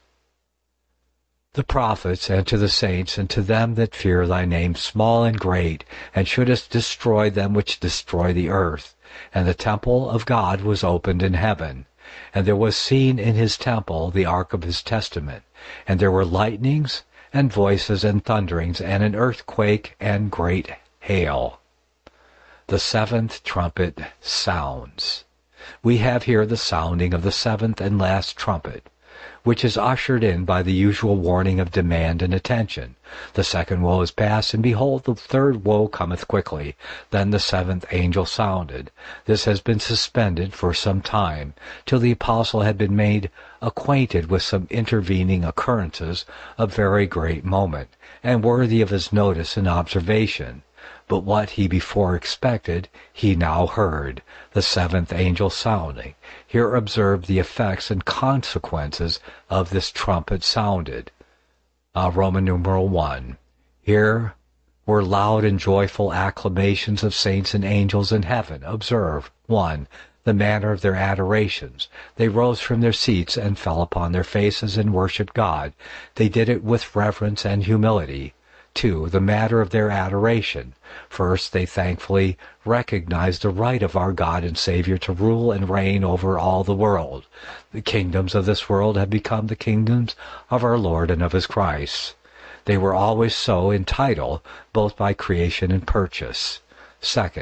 the prophets, and to the saints, and to them that fear thy name, small and great, and shouldest destroy them which destroy the earth. And the temple of God was opened in heaven, and there was seen in his temple the ark of his testament, and there were lightnings, and voices, and thunderings, and an earthquake, and great hail. The 7th trumpet sounds. We have here the sounding of the 7th and last trumpet, which is ushered in by the usual warning of demand and attention. The second woe is past, and behold, the third woe cometh quickly. Then the 7th angel sounded. This has been suspended for some time, till the apostle had been made acquainted with some intervening occurrences of very great moment, and worthy of his notice and observation. But what he before expected, he now heard, the 7th angel sounding. Here observe the effects and consequences of this trumpet sounded. Roman numeral 1. Here were loud and joyful acclamations of saints and angels in heaven. Observe, 1. The manner of their adorations. They rose from their seats and fell upon their faces and worshipped God. They did it with reverence and humility. 2. The matter of their adoration. First, they thankfully recognized the right of our God and Savior to rule and reign over all the world. The kingdoms of this world have become the kingdoms of our Lord and of his Christ. They were always so in title, both by creation and purchase. Second,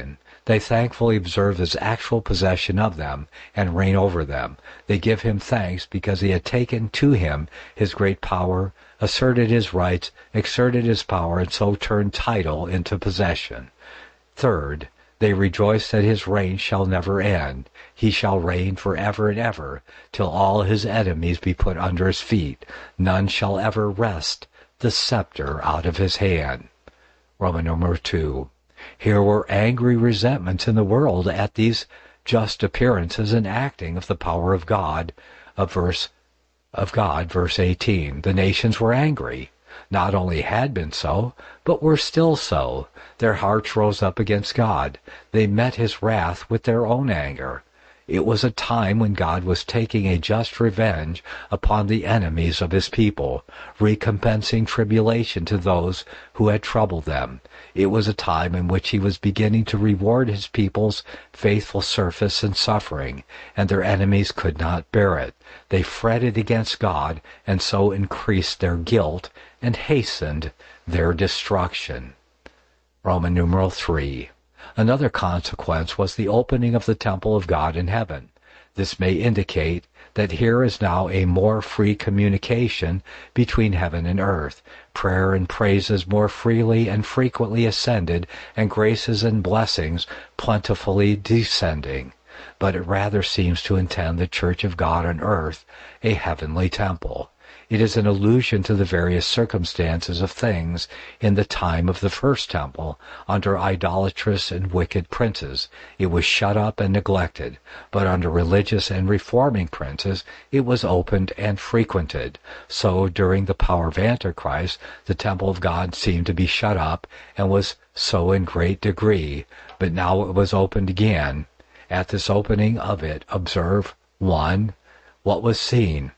They thankfully observe his actual possession of them and reign over them. They give him thanks because he had taken to him his great power, asserted his rights, exerted his power, and so turned title into possession. Third, they rejoice that his reign shall never end. He shall reign forever and ever, till all his enemies be put under his feet. None shall ever wrest the scepter out of his hand. Roman numeral 2. Here were angry resentments in the world at these just appearances and acting of the power of God, verse 18. The nations were angry. Not only had been so, but were still so. Their hearts rose up against God. They met his wrath with their own anger. It was a time when God was taking a just revenge upon the enemies of his people, recompensing tribulation to those who had troubled them. It was a time in which he was beginning to reward his people's faithful service and suffering, and their enemies could not bear it. They fretted against God, and so increased their guilt and hastened their destruction. Roman numeral 3. Another consequence was the opening of the temple of God in heaven. This may indicate that here is now a more free communication between heaven and earth. Prayer and praises more freely and frequently ascended, and graces and blessings plentifully descending. But it rather seems to intend the church of God on earth, a heavenly temple. It is an allusion to the various circumstances of things in the time of the first temple, under idolatrous and wicked princes. It was shut up and neglected, but under religious and reforming princes it was opened and frequented. So during the power of Antichrist, the temple of God seemed to be shut up, and was so in great degree, but now it was opened again. At this opening of it, observe 1. What was seen?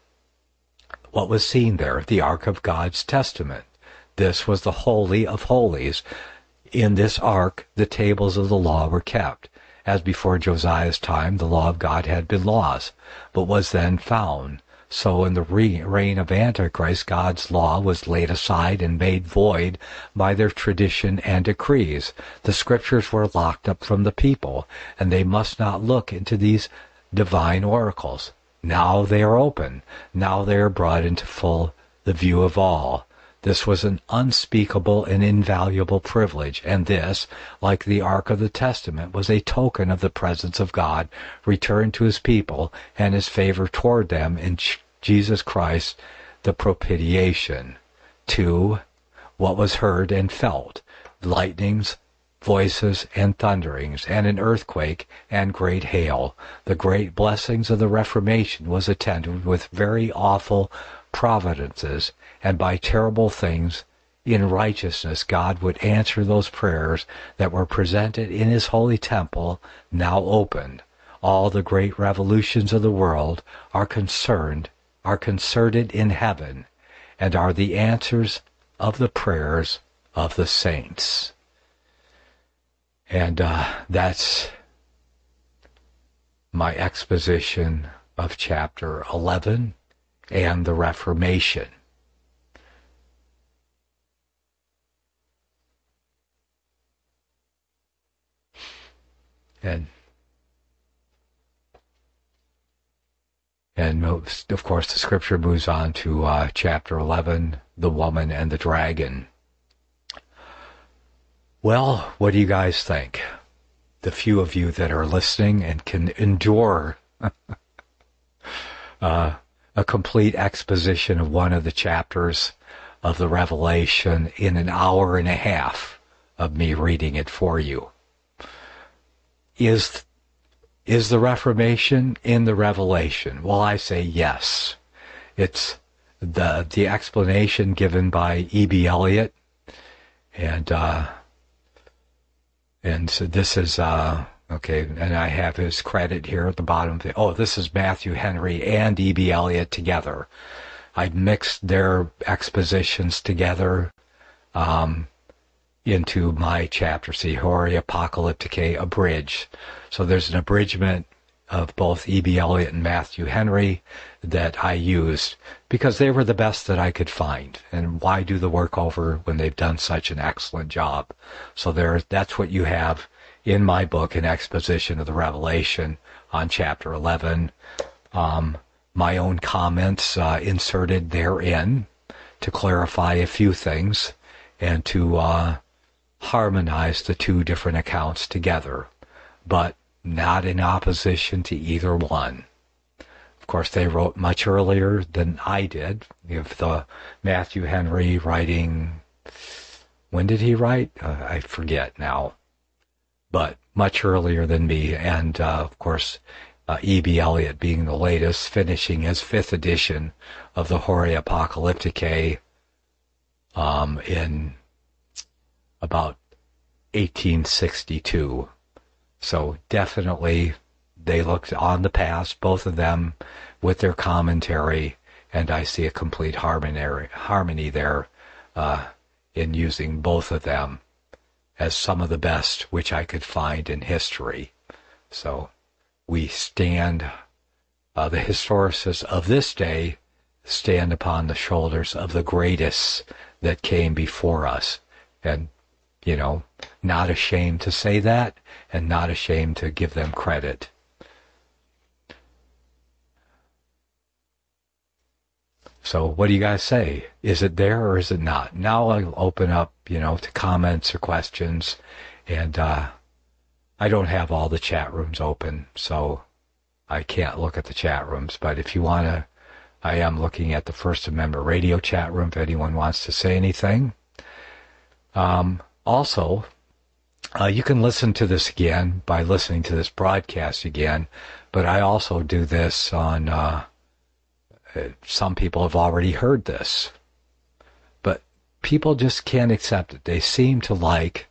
What was seen there? The Ark of God's Testament. This was the Holy of Holies. In this Ark, the tables of the law were kept. As before Josiah's time, the law of God had been lost, but was then found. So in the reign of Antichrist, God's law was laid aside and made void by their tradition and decrees. The scriptures were locked up from the people, and they must not look into these divine oracles. Now they are open. Now they are brought into full the view of all. This was an unspeakable and invaluable privilege, and this, like the Ark of the Testament, was a token of the presence of God returned to his people and his favor toward them in Jesus Christ, the propitiation. 2. What was heard and felt? Lightnings, voices, and thunderings, and an earthquake, and great hail. The great blessings of the Reformation was attended with very awful providences, and by terrible things. In righteousness God would answer those prayers that were presented in his holy temple, now opened. All the great revolutions of the world are concerted in heaven, and are the answers of the prayers of the saints. And that's my exposition of chapter 11 and the Reformation. And of course the scripture moves on to chapter 11, the woman and the dragon. Well, what do you guys think? The few of you that are listening and can endure a complete exposition of one of the chapters of the Revelation in an hour and a half of me reading it for you. Is the Reformation in the Revelation? Well, I say yes. It's the explanation given by E.B. Elliott, and so this is, okay, and I have his credit here at the bottom. This is Matthew Henry and E.B. Elliott together. I mixed their expositions together into my chapter, see, Hori Apocalypticae abridged. So there's an abridgment of both E.B. Elliott and Matthew Henry that I used because they were the best that I could find. And why do the work over when they've done such an excellent job? So that's what you have in my book, An Exposition of the Revelation, on chapter 11. My own comments inserted therein to clarify a few things and to harmonize the two different accounts together, but not in opposition to either one. Of course, they wrote much earlier than I did. You have the Matthew Henry writing, when did he write? I forget now, but much earlier than me. And of course, E.B. Elliott being the latest, finishing his 5th edition of the Horae Apocalypticae in about 1862. So definitely they looked on the past, both of them, with their commentary, and I see a complete harmony there in using both of them as some of the best which I could find in history. So we stand, the historicists of this day stand upon the shoulders of the greatest that came before us, and not ashamed to say that, and not ashamed to give them credit. So what do you guys say? Is it there or is it not? Now I'll open up, to comments or questions, and I don't have all the chat rooms open, so I can't look at the chat rooms, but if you want to, I am looking at the First Amendment radio chat room if anyone wants to say anything. Also, you can listen to this again by listening to this broadcast again, but I also do this on, some people have already heard this, but people just can't accept it. They seem to like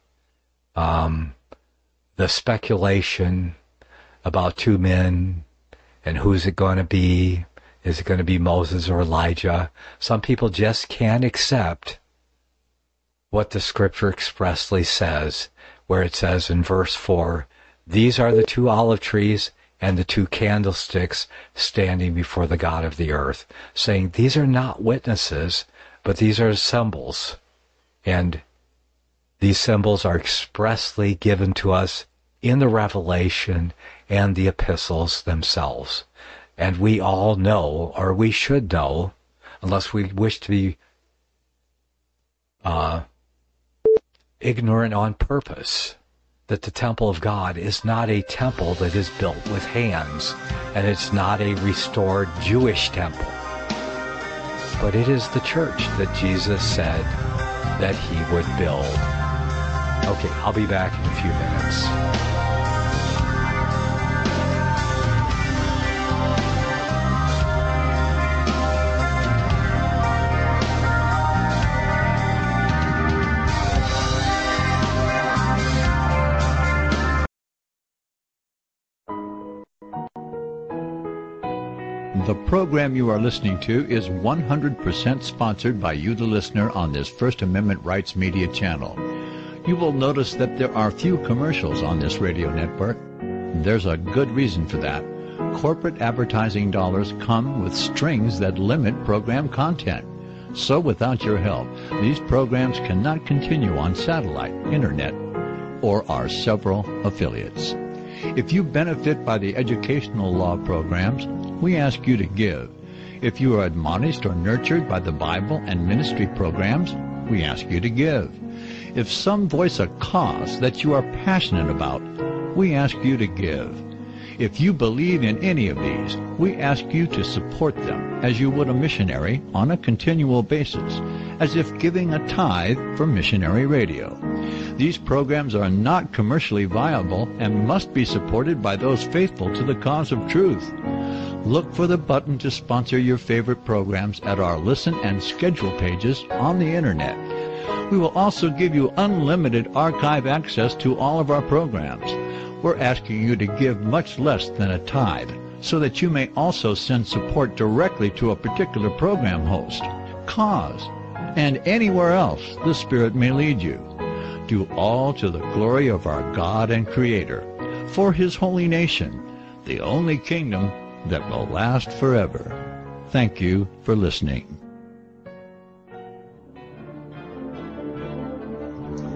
the speculation about two men and who's it going to be. Is it going to be Moses or Elijah? Some people just can't accept what the scripture expressly says, where it says in verse 4, "These are the 2 olive trees and the 2 candlesticks standing before the God of the earth," saying these are not witnesses, but these are symbols. And these symbols are expressly given to us in the Revelation and the epistles themselves. And we all know, or we should know, unless we wish to be ignorant on purpose, that the temple of God is not a temple that is built with hands, and it's not a restored Jewish temple, but it is the church that Jesus said that he would build. Okay, I'll be back in a few minutes. The program you are listening to is 100% sponsored by you, the listener, on this First Amendment Rights Media channel. You will notice that there are few commercials on this radio network. There's a good reason for that. Corporate advertising dollars come with strings that limit program content. So without your help, these programs cannot continue on satellite, internet, or our several affiliates. If you benefit by the educational law programs, we ask you to give. If you are admonished or nurtured by the Bible and ministry programs, we ask you to give. If some voice a cause that you are passionate about, we ask you to give. If you believe in any of these, we ask you to support them as you would a missionary on a continual basis, as if giving a tithe for missionary radio. These programs are not commercially viable and must be supported by those faithful to the cause of truth. Look for the button to sponsor your favorite programs at our listen and schedule pages on the internet. We will also give you unlimited archive access to all of our programs. We're asking you to give much less than a tithe so that you may also send support directly to a particular program host, cause, and anywhere else the Spirit may lead you. Do all to the glory of our God and Creator, for His holy nation, the only kingdom that will last forever. Thank you for listening.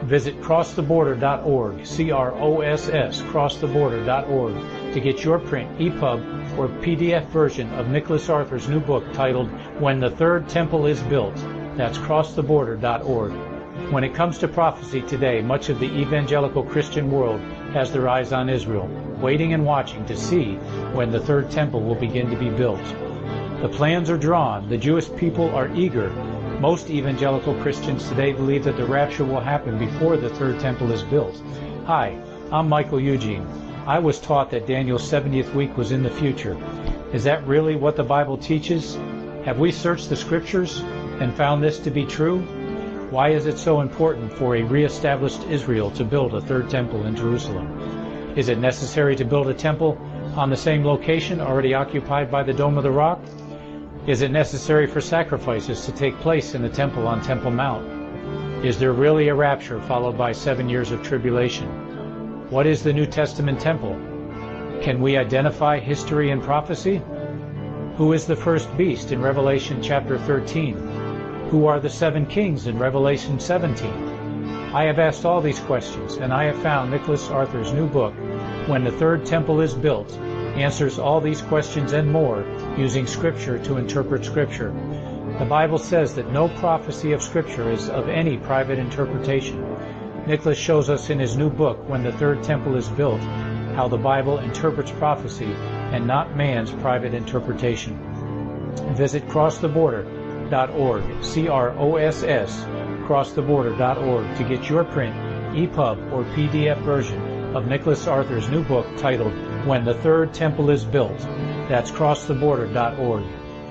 Visit crosstheborder.org, CROSS, crosstheborder.org, to get your print, EPUB, or PDF version of Nicholas Arthur's new book titled When the Third Temple is Built. That's crosstheborder.org. When it comes to prophecy today, much of the evangelical Christian world has their eyes on Israel, waiting and watching to see when the third temple will begin to be built. The plans are drawn. The Jewish people are eager. Most evangelical Christians today believe that the rapture will happen before the third temple is built. Hi, I'm Michael Eugene. I was taught that Daniel's 70th week was in the future. Is that really what the Bible teaches? Have we searched the Scriptures and found this to be true? Why is it so important for a reestablished Israel to build a third temple in Jerusalem? Is it necessary to build a temple on the same location already occupied by the Dome of the Rock? Is it necessary for sacrifices to take place in the temple on Temple Mount? Is there really a rapture followed by 7 years of tribulation? What is the New Testament temple? Can we identify history and prophecy? Who is the first beast in Revelation chapter 13? Who are the 7 kings in Revelation 17? I have asked all these questions, and I have found Nicholas Arthur's new book, When the Third Temple is Built, answers all these questions and more using Scripture to interpret Scripture. The Bible says that no prophecy of Scripture is of any private interpretation. Nicholas shows us in his new book, When the Third Temple is Built, how the Bible interprets prophecy and not man's private interpretation. Visit crosstheborder.org, CROSS, crosstheborder.org, to get your print, EPUB, or PDF version of Nicholas Arthur's new book titled When the Third Temple is Built. That's crosstheborder.org.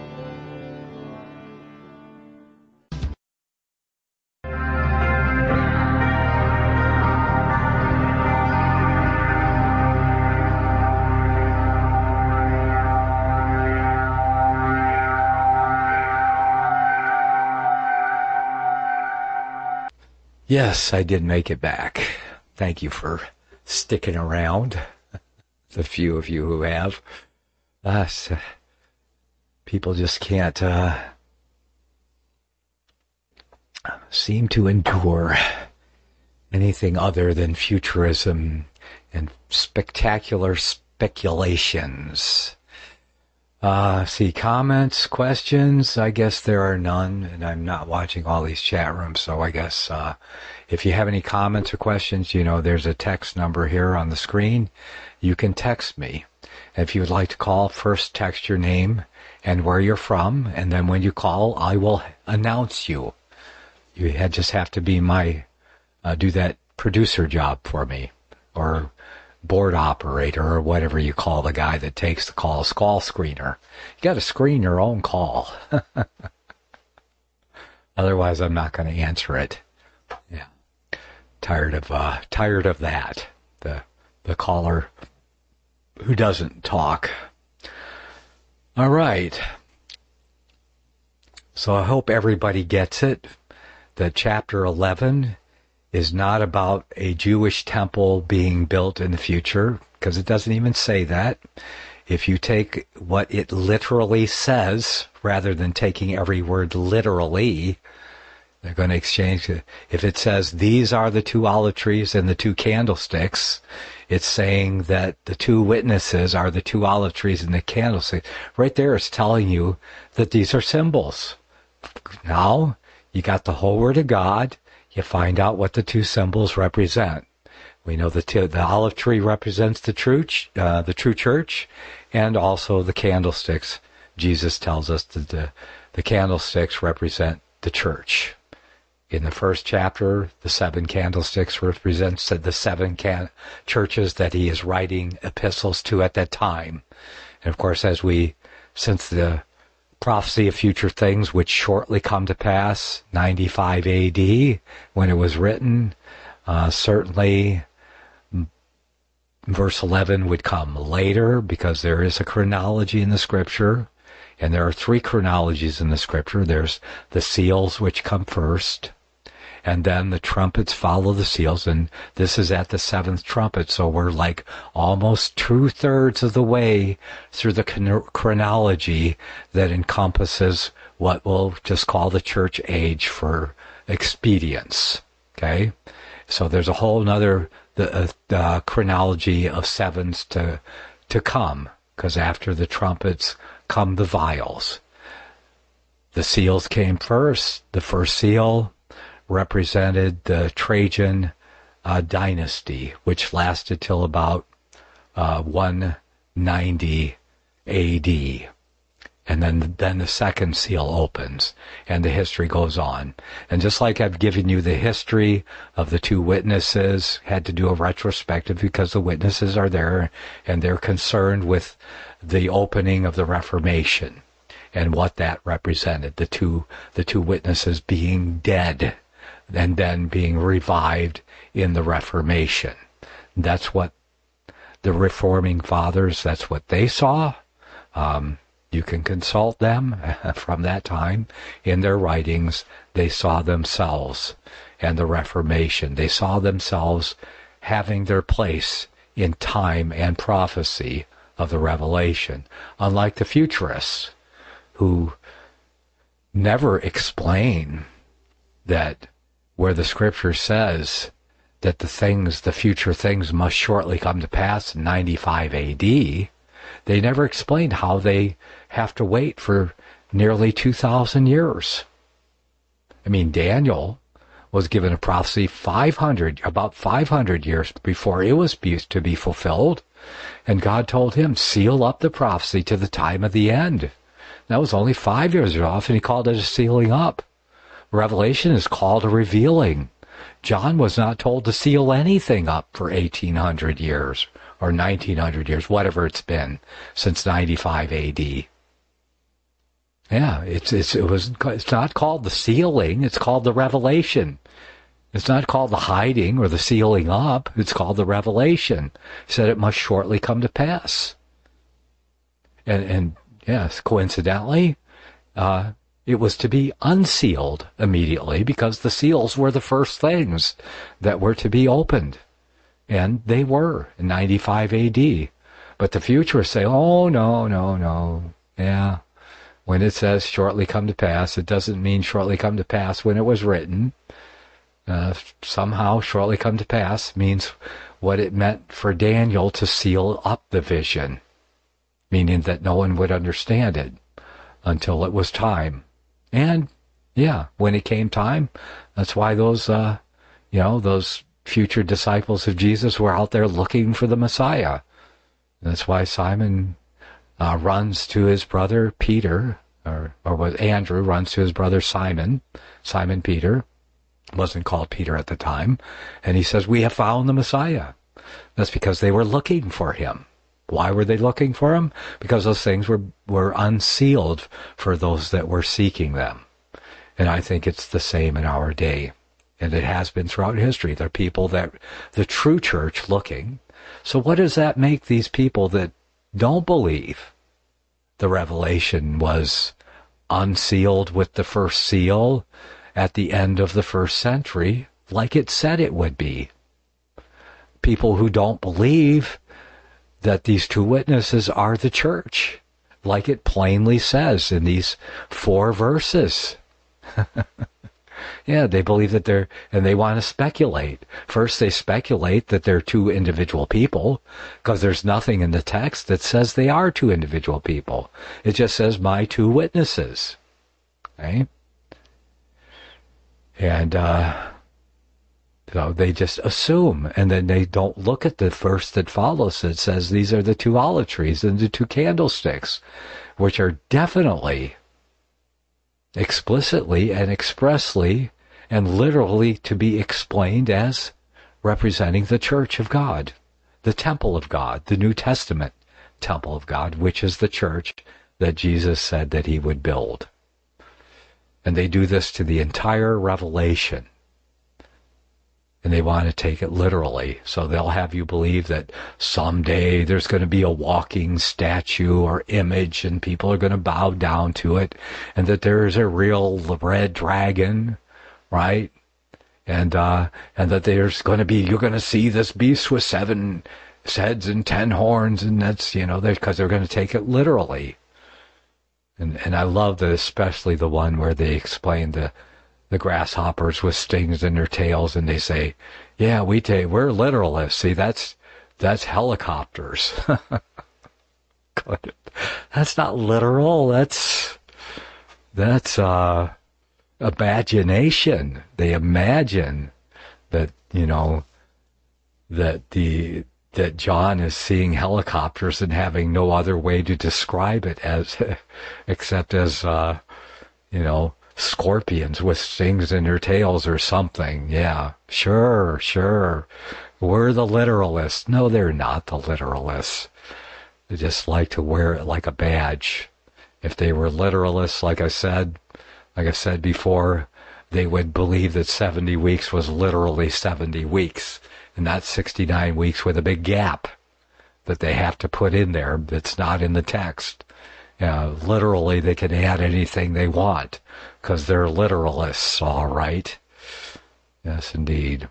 Yes, I did make it back. Thank you for sticking around. The few of you who have. People just can't seem to endure anything other than futurism and spectacular speculations. See, comments, questions, I guess there are none, and I'm not watching all these chat rooms, so I guess if you have any comments or questions, you know, there's a text number here on the screen. You can text me. If you would like to call, first text your name and where you're from, and then when you call, I will announce you. You just have to be do that producer job for me, or board operator, or whatever you call the guy that takes the calls, call screener. You got to screen your own call. Otherwise, I'm not going to answer it. Yeah, tired of that. The caller who doesn't talk. All right. So I hope everybody gets it. That chapter 11 is not about a Jewish temple being built in the future, because it doesn't even say that. If you take what it literally says, rather than taking every word literally, they're going to exchange it. If it says, these are the 2 olive trees and the 2 candlesticks, it's saying that the 2 witnesses are the 2 olive trees and the candlesticks. Right there, it's telling you that these are symbols. Now, you got the whole Word of God. You find out what the 2 symbols represent. We know the olive tree represents the true church, and also the candlesticks. Jesus tells us that the candlesticks represent the church. In the first chapter, the 7 candlesticks represents the 7 churches that he is writing epistles to at that time. And of course, since the prophecy of future things which shortly come to pass, 95 AD, when it was written, certainly verse 11 would come later, because there is a chronology in the Scripture, and there are 3 chronologies in the Scripture. There's the seals, which come first, and then the trumpets follow the seals, and this is at the 7th trumpet, so we're like almost 2/3 of the way through the chronology that encompasses what we'll just call the church age for expedience. Okay? So there's a whole nother the chronology of sevens to come, because after the trumpets come the vials. The seals came first. The first seal represented the Trajan dynasty, which lasted till about 190 A.D. And then the second seal opens, and the history goes on. And just like I've given you the history of the two witnesses, had to do a retrospective because the witnesses are there, and they're concerned with the opening of the Reformation and what that represented. The two witnesses being dead and then being revived in the Reformation. That's what the Reforming Fathers, that's what they saw. You can consult them from that time. In their writings, they saw themselves and the Reformation. They saw themselves having their place in time and prophecy of the Revelation, unlike the futurists, who never explain that where the Scripture says that the future things must shortly come to pass in 95 A.D., they never explained how they have to wait for nearly 2,000 years. I mean, Daniel was given a prophecy about 500 years before it was to be fulfilled, and God told him, seal up the prophecy to the time of the end. That was only 5 years off, and he called it a sealing up. Revelation is called a revealing. John was not told to seal anything up for 1,800 years or 1,900 years, whatever it's been, since 95 A.D. Yeah, it's not called the sealing, it's called the revelation. It's not called the hiding or the sealing up, it's called the revelation. He said it must shortly come to pass. And yes, coincidentally, it was to be unsealed immediately because the seals were the first things that were to be opened. And they were in 95 A.D. But the futurists say, oh, no. Yeah. When it says shortly come to pass, it doesn't mean shortly come to pass when it was written. Somehow shortly come to pass means what it meant for Daniel to seal up the vision, meaning that no one would understand it until it was time. And, yeah, when it came time, that's why those future disciples of Jesus were out there looking for the Messiah. That's why Simon runs to his brother Peter, or what Andrew runs to his brother Simon Peter, wasn't called Peter at the time, and he says, we have found the Messiah. That's because they were looking for him. Why were they looking for him? Because those things were unsealed for those that were seeking them. And I think it's the same in our day. And it has been throughout history. There are people that, the true church looking. So what does that make these people that don't believe the revelation was unsealed with the first seal at the end of the first century, like it said it would be? People who don't believe that these two witnesses are the church, like it plainly says in these 4 verses. Yeah, they believe that and they want to speculate. First, they speculate that they're 2 individual people, because there's nothing in the text that says they are 2 individual people. It just says, my 2 witnesses. Okay? And, so they just assume, and then they don't look at the verse that follows that says these are the 2 olive trees and the 2 candlesticks, which are definitely, explicitly and expressly and literally to be explained as representing the church of God, the temple of God, the New Testament temple of God, which is the church that Jesus said that he would build. And they do this to the entire Revelation. And they want to take it literally. So they'll have you believe that someday there's going to be a walking statue or image and people are going to bow down to it, and that there's a real red dragon, right? And that there's going to be, you're going to see this beast with 7 heads and 10 horns, and that's, because they're going to take it literally. And I love that, especially the one where they explain the grasshoppers with stings in their tails, and they say, yeah, we're literalists. See, that's helicopters. That's not literal. That's imagination. They imagine that, that John is seeing helicopters and having no other way to describe it except as scorpions with stings in their tails or something. Yeah, sure. We're the literalists. No, they're not the literalists. They just like to wear it like a badge. If they were literalists, like I said before, they would believe that 70 weeks was literally 70 weeks, and not 69 weeks with a big gap that they have to put in there that's not in the text. Literally, they can add anything they want, because they're literalists, all right? Yes, indeed.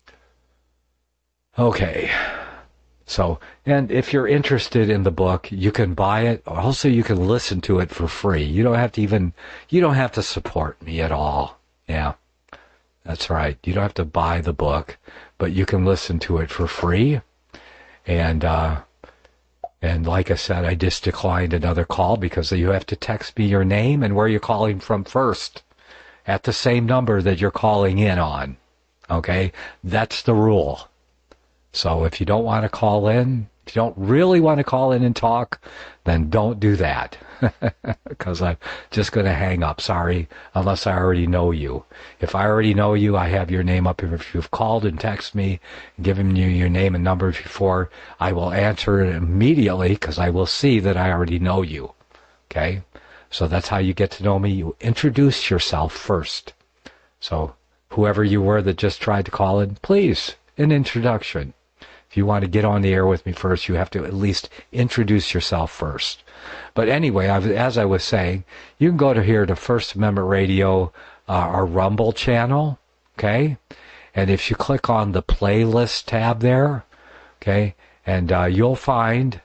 Okay. So, and if you're interested in the book, you can buy it. Also, you can listen to it for free. You don't have to support me at all. Yeah, that's right. You don't have to buy the book, but you can listen to it for free. And like I said, I just declined another call because you have to text me your name and where you're calling from first at the same number that you're calling in on. Okay? That's the rule. So if you don't want to call in, if you don't really want to call in and talk, then don't do that. Because I'm just going to hang up. Sorry, unless I already know you. If I already know you, I have your name up. If you've called and texted me, given you your name and number before, I will answer it immediately because I will see that I already know you. Okay? So that's how you get to know me. You introduce yourself first. So whoever you were that just tried to call in, please, an introduction. If you want to get on the air with me first, you have to at least introduce yourself first. But anyway, as I was saying, you can go to here to First Amendment Radio, our Rumble channel, okay? And if you click on the playlist tab there, okay, and you'll find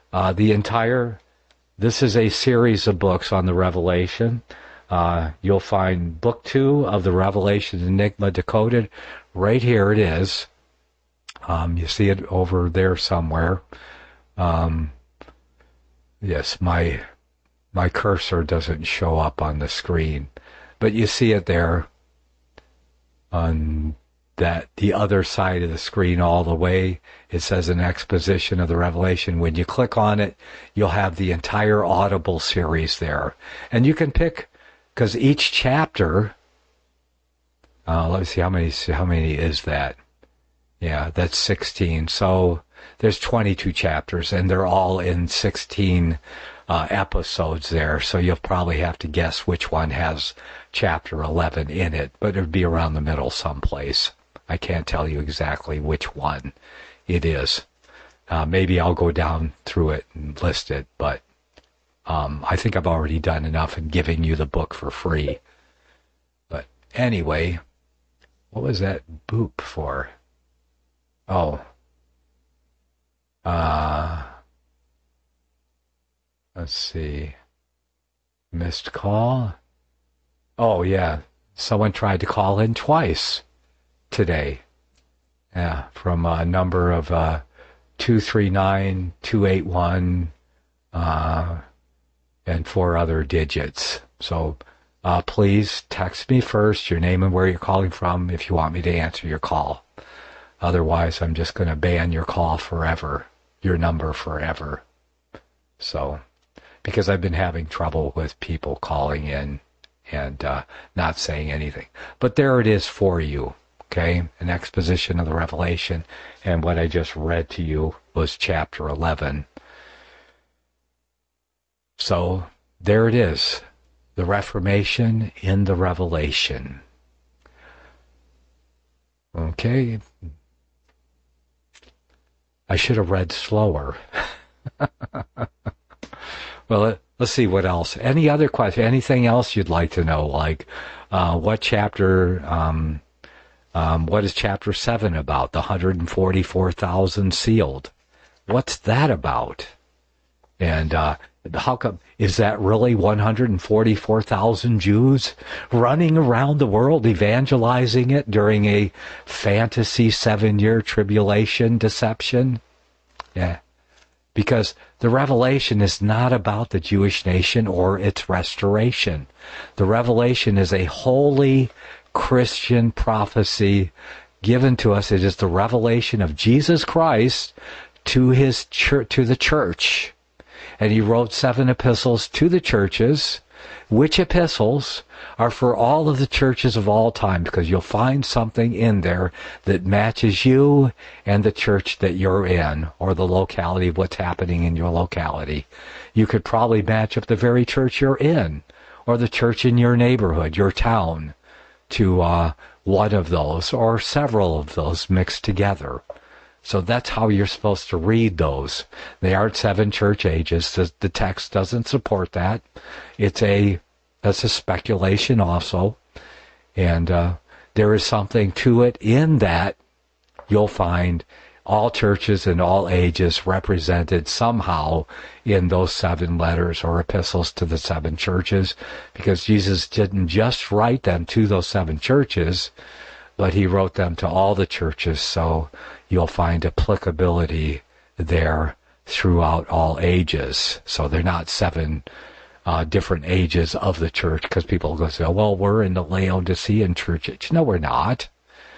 this is a series of books on the Revelation. You'll find Book 2 of the Revelation Enigma Decoded. Right here it is. You see it over there somewhere. Yes, my cursor doesn't show up on the screen, but you see it there on the other side of the screen all the way. It says an exposition of the Revelation. When you click on it, you'll have the entire Audible series there. And you can pick, because each chapter, let me see, how many is that? Yeah, that's 16. So there's 22 chapters, and they're all in 16 episodes there. So you'll probably have to guess which one has chapter 11 in it, but it would be around the middle someplace. I can't tell you exactly which one it is. Maybe I'll go down through it and list it, but I think I've already done enough in giving you the book for free. But anyway, what was that boop for? Oh. Let's see. Missed call. Oh, yeah. Someone tried to call in twice today. Yeah, from a number of 239-281 and 4 other digits. So please text me first your name and where you're calling from if you want me to answer your call. Otherwise, I'm just going to ban your call forever, your number forever. So, because I've been having trouble with people calling in and not saying anything. But there it is for you, okay? An exposition of the Revelation. And what I just read to you was chapter 11. So, there it is. The Reformation in the Revelation. Okay. I should have read slower. Well, let's see what else. Any other question? Anything else you'd like to know? Like, what chapter, what is chapter 7 about? The 144,000 sealed. What's that about? And how come, is that really 144,000 Jews running around the world evangelizing it during a fantasy 7-year tribulation deception? Yeah. Because the revelation is not about the Jewish nation or its restoration. The revelation is a holy Christian prophecy given to us. It is the revelation of Jesus Christ to his church, to the church. And he wrote 7 epistles to the churches, which epistles are for all of the churches of all time, because you'll find something in there that matches you and the church that you're in, or the locality of what's happening in your locality. You could probably match up the very church you're in, or the church in your neighborhood, your town, to one of those, or several of those mixed together. So that's how you're supposed to read those. They aren't 7 church ages. The text doesn't support that. That's a speculation also. And there is something to it in that you'll find all churches and all ages represented somehow in those 7 letters or epistles to the 7 churches, because Jesus didn't just write them to those 7 churches, but he wrote them to all the churches. So you'll find applicability there throughout all ages. So they're not 7 different ages of the church, because people go say, well, we're in the Laodicean church. No, we're not.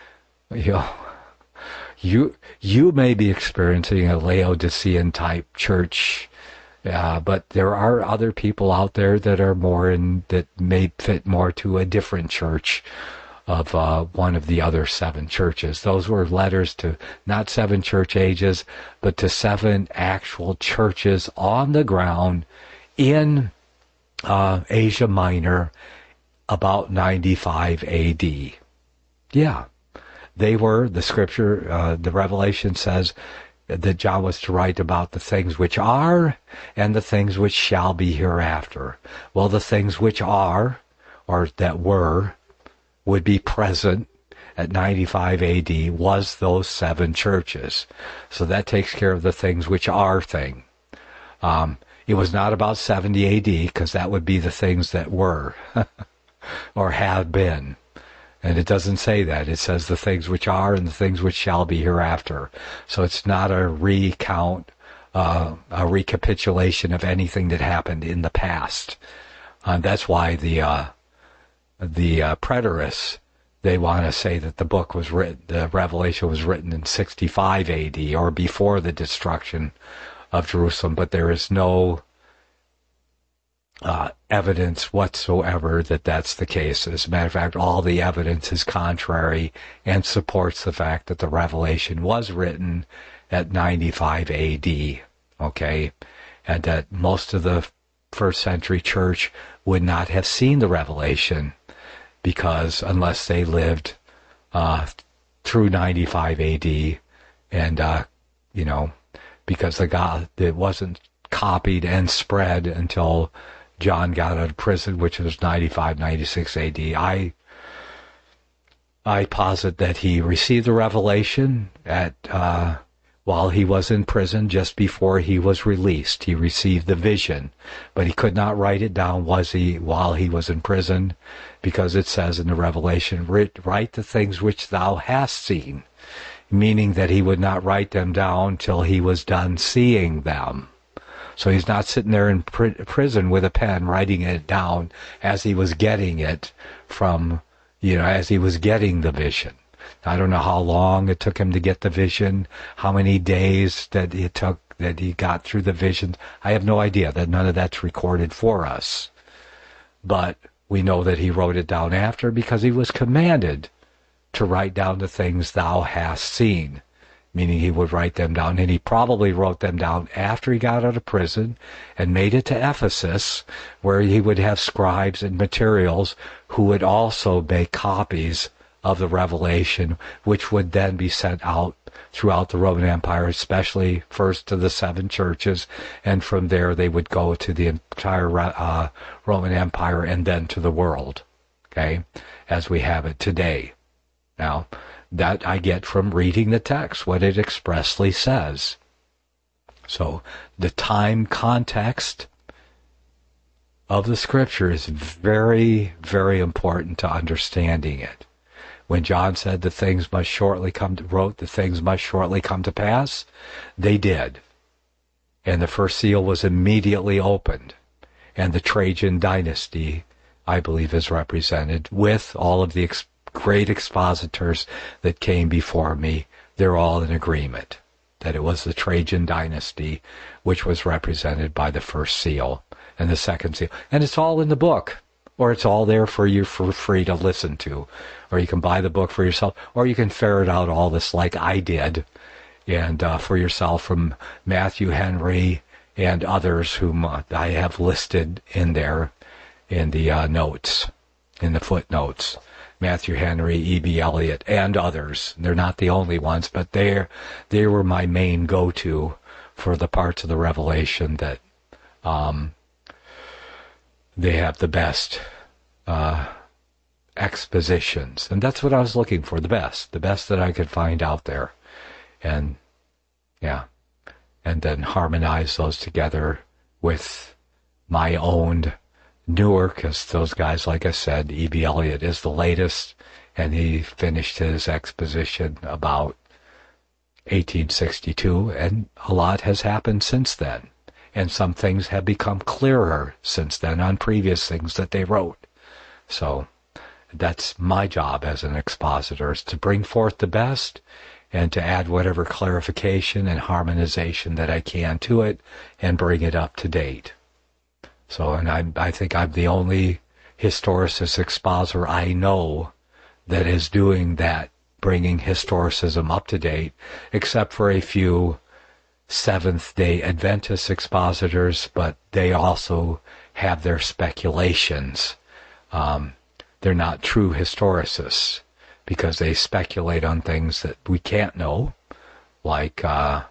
You may be experiencing a Laodicean type church, but there are other people out there that are that may fit more to a different church of one of the other 7 churches. Those were letters to not 7 church ages, but to 7 actual churches on the ground in Asia Minor about 95 AD. Yeah, they were, the scripture, the Revelation says that John was to write about the things which are and the things which shall be hereafter. Well, the things which are, or that were, would be present at 95 AD was those 7 churches. So that takes care of the things which are thing. It was not about 70 AD, because that would be the things that were or have been. And it doesn't say that. It says the things which are and the things which shall be hereafter. So it's not a recount, a recapitulation of anything that happened in the past. That's why the preterists, they want to say that the book was written, the Revelation was written in 65 AD or before the destruction of Jerusalem, but there is no evidence whatsoever that that's the case. As a matter of fact, all the evidence is contrary and supports the fact that the Revelation was written at 95 AD, okay, and that most of the first century church would not have seen the Revelation, because unless they lived through 95 AD, and because it wasn't copied and spread until John got out of prison, which was 95, 96 AD. I posit that he received the revelation while he was in prison, just before he was released. He received the vision, but he could not write it down while he was in prison, because it says in the Revelation, write the things which thou hast seen, meaning that he would not write them down till he was done seeing them. So he's not sitting there in prison with a pen writing it down as he was getting it from, as he was getting the vision. I don't know how long it took him to get the vision, how many days that it took that he got through the vision. I have no idea. That none of that's recorded for us. But we know that he wrote it down after, because he was commanded to write down the things thou hast seen, meaning he would write them down. And he probably wrote them down after he got out of prison and made it to Ephesus, where he would have scribes and materials who would also make copies of the Revelation, which would then be sent out throughout the Roman Empire, especially first to the 7 churches, and from there they would go to the entire Roman Empire and then to the world, okay, as we have it today. Now, that I get from reading the text, what it expressly says. So the time context of the Scripture is very, very important to understanding it. When John said the things must shortly come to pass, they did. And the first seal was immediately opened. And the Trajan dynasty, I believe, is represented with all of the great expositors that came before me. They're all in agreement that it was the Trajan dynasty which was represented by the first seal and the second seal. And it's all in the book, or it's all there for you for free to listen to. Or you can buy the book for yourself, or you can ferret out all this like I did, and for yourself from Matthew Henry and others whom I have listed in there in the notes, in the footnotes. Matthew Henry, E.B. Elliott, and others. They're not the only ones, but they were my main go-to for the parts of the Revelation that they have the best expositions. And that's what I was looking for, the best that I could find out there. And, yeah. And then harmonize those together with my own newer, because those guys, like I said, E.B. Elliott is the latest, and he finished his exposition about 1862, and a lot has happened since then. And some things have become clearer since then on previous things that they wrote. So that's my job as an expositor, is to bring forth the best and to add whatever clarification and harmonization that I can to it and bring it up to date. So, and I think I'm the only historicist expositor I know that is doing that, bringing historicism up to date, except for a few Seventh-day Adventist expositors, but they also have their speculations. They're not true historicists because they speculate on things that we can't know, like,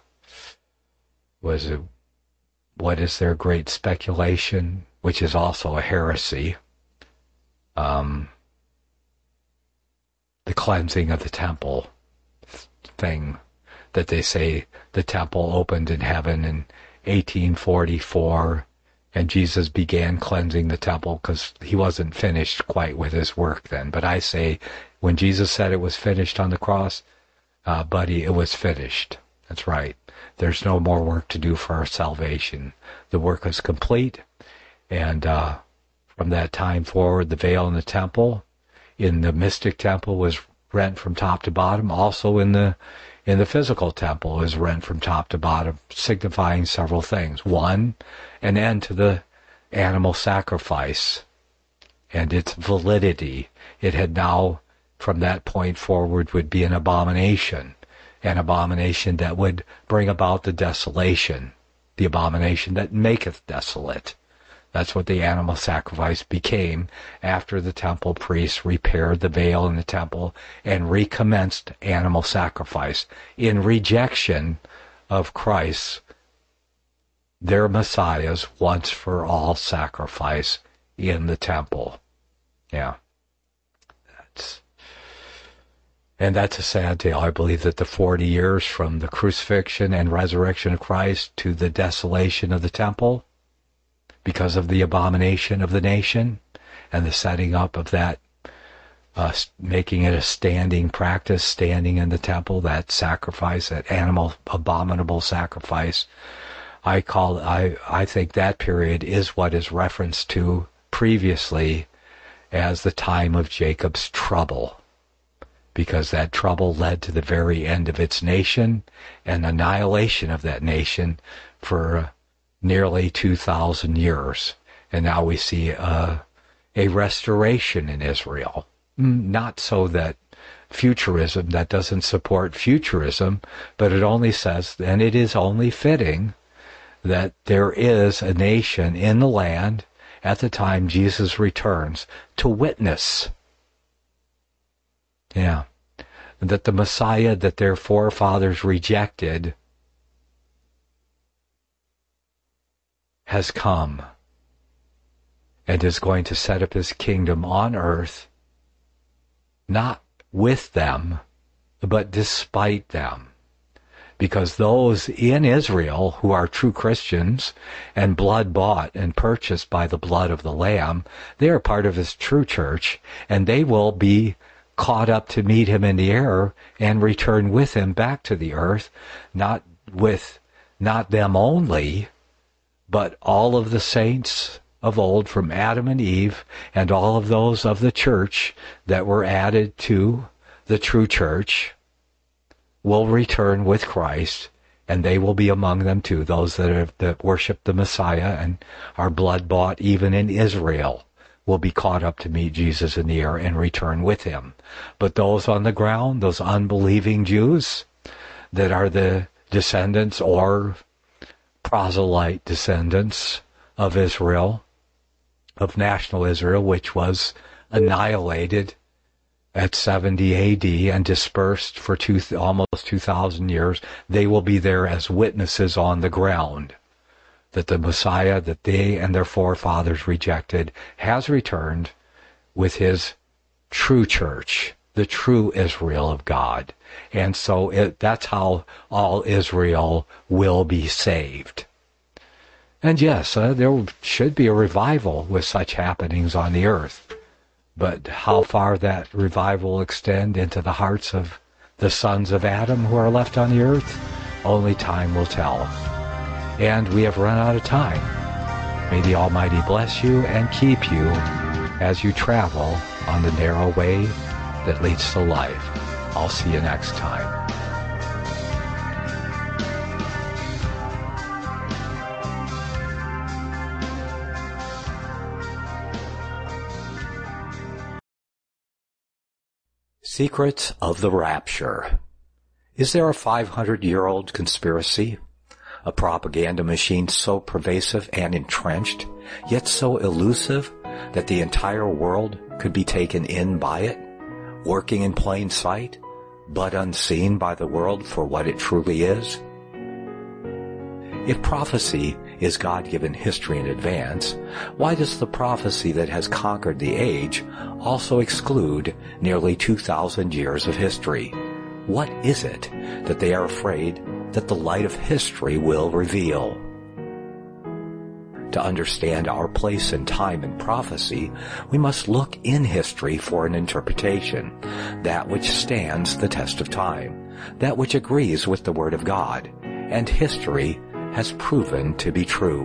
what is their great speculation, which is also a heresy? The cleansing of the temple thing, that they say the temple opened in heaven in 1844, and Jesus began cleansing the temple because he wasn't finished quite with his work then. But I say, when Jesus said it was finished on the cross, buddy, it was finished. That's right. There's no more work to do for our salvation. The work is complete, and from that time forward, the veil in the temple, in the mystic temple, was rent from top to bottom. Also in the physical temple is rent from top to bottom, signifying several things. One, an end to the animal sacrifice and its validity. It had now, from that point forward, would be an abomination that would bring about the desolation, the abomination that maketh desolate. That's what the animal sacrifice became after the temple priests repaired the veil in the temple and recommenced animal sacrifice in rejection of Christ, their Messiah's once for all sacrifice in the temple. Yeah. That's a sad tale. I believe that the 40 years from the crucifixion and resurrection of Christ to the desolation of the temple, because of the abomination of the nation and the setting up of that, making it a standing practice, standing in the temple, that sacrifice, that animal abominable sacrifice, I think that period is what is referenced to previously as the time of Jacob's trouble, because that trouble led to the very end of its nation and annihilation of that nation for nearly 2,000 years. And now we see a restoration in Israel. Not so that futurism, that doesn't support futurism, but it only says, and it is only fitting, that there is a nation in the land at the time Jesus returns to witness. Yeah. That the Messiah that their forefathers rejected has come and is going to set up his kingdom on earth, not with them, but despite them. because those in Israel who are true Christians and blood bought and purchased by the blood of the Lamb, they are part of his true church, and they will be caught up to meet him in the air and return with him back to the earth, not them only, but all of the saints of old from Adam and Eve and all of those of the church that were added to the true church will return with Christ, and they will be among them too, those that worship the Messiah and are blood-bought even in Israel will be caught up to meet Jesus in the air and return with him. But those on the ground, those unbelieving Jews that are the descendants or proselyte descendants of Israel, of national Israel, which was annihilated at 70 A.D. and dispersed for almost 2,000 years, they will be there as witnesses on the ground that the Messiah that they and their forefathers rejected has returned with his true church, the true Israel of God. And so that's how all Israel will be saved. And yes, there should be a revival with such happenings on the earth. But how far that revival will extend into the hearts of the sons of Adam who are left on the earth, only time will tell. And we have run out of time. May the Almighty bless you and keep you as you travel on the narrow way that leads to life. I'll see you next time. Secrets of the Rapture. Is there a 500-year-old conspiracy? A propaganda machine so pervasive and entrenched, yet so elusive that the entire world could be taken in by it, working in plain sight, but unseen by the world for what it truly is? If prophecy is God-given history in advance, why does the prophecy that has conquered the age also exclude nearly 2,000 years of history? What is it that they are afraid that the light of history will reveal? To understand our place in time and prophecy, we must look in history for an interpretation, that which stands the test of time, that which agrees with the Word of God, and history has proven to be true.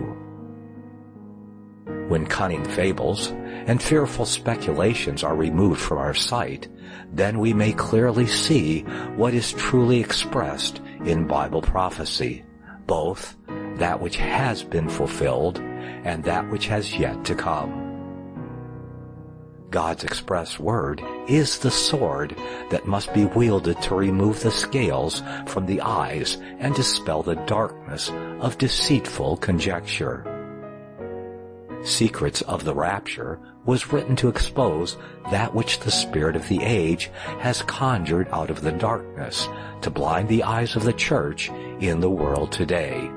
When cunning fables and fearful speculations are removed from our sight, then we may clearly see what is truly expressed in Bible prophecy, both that which has been fulfilled and that which has yet to come. God's express word is the sword that must be wielded to remove the scales from the eyes and dispel the darkness of deceitful conjecture. Secrets of the Rapture was written to expose that which the spirit of the age has conjured out of the darkness to blind the eyes of the church in the world today.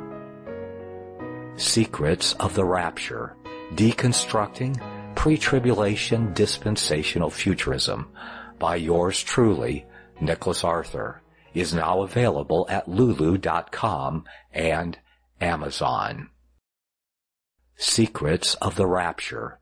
Secrets of the Rapture, Deconstructing Pre-Tribulation Dispensational Futurism by yours truly, Nicholas Arthur, is now available at Lulu.com and Amazon. Secrets of the Rapture.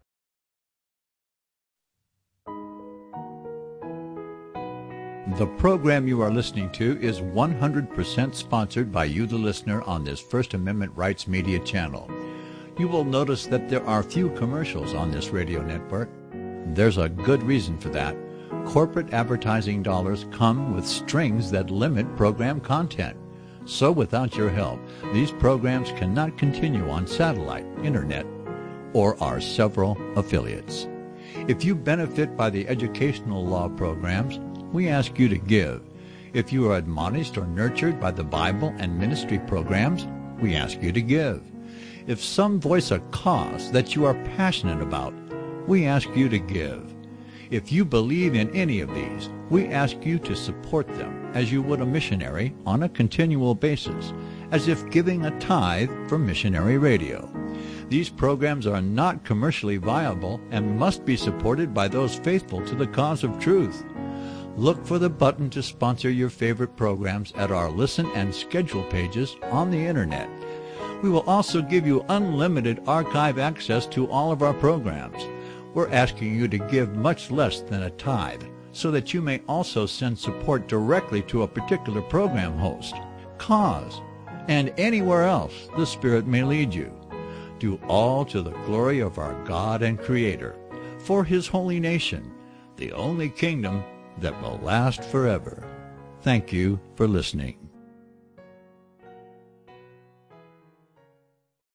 The program you are listening to is 100% sponsored by you, the listener, on this First Amendment Rights Media channel. You will notice that there are few commercials on this radio network. There's a good reason for that. Corporate advertising dollars come with strings that limit program content. So without your help, these programs cannot continue on satellite, internet, or our several affiliates. If you benefit by the educational law programs, we ask you to give. If you are admonished or nurtured by the Bible and ministry programs, we ask you to give. If some voice a cause that you are passionate about, we ask you to give. If you believe in any of these, we ask you to support them as you would a missionary on a continual basis, as if giving a tithe for missionary radio. These programs are not commercially viable and must be supported by those faithful to the cause of truth. Look for the button to sponsor your favorite programs at our Listen and Schedule pages on the Internet. We will also give you unlimited archive access to all of our programs. We're asking you to give much less than a tithe, so that you may also send support directly to a particular program host, cause, and anywhere else the Spirit may lead you. Do all to the glory of our God and Creator, for His holy nation, the only kingdom that will last forever. Thank you for listening.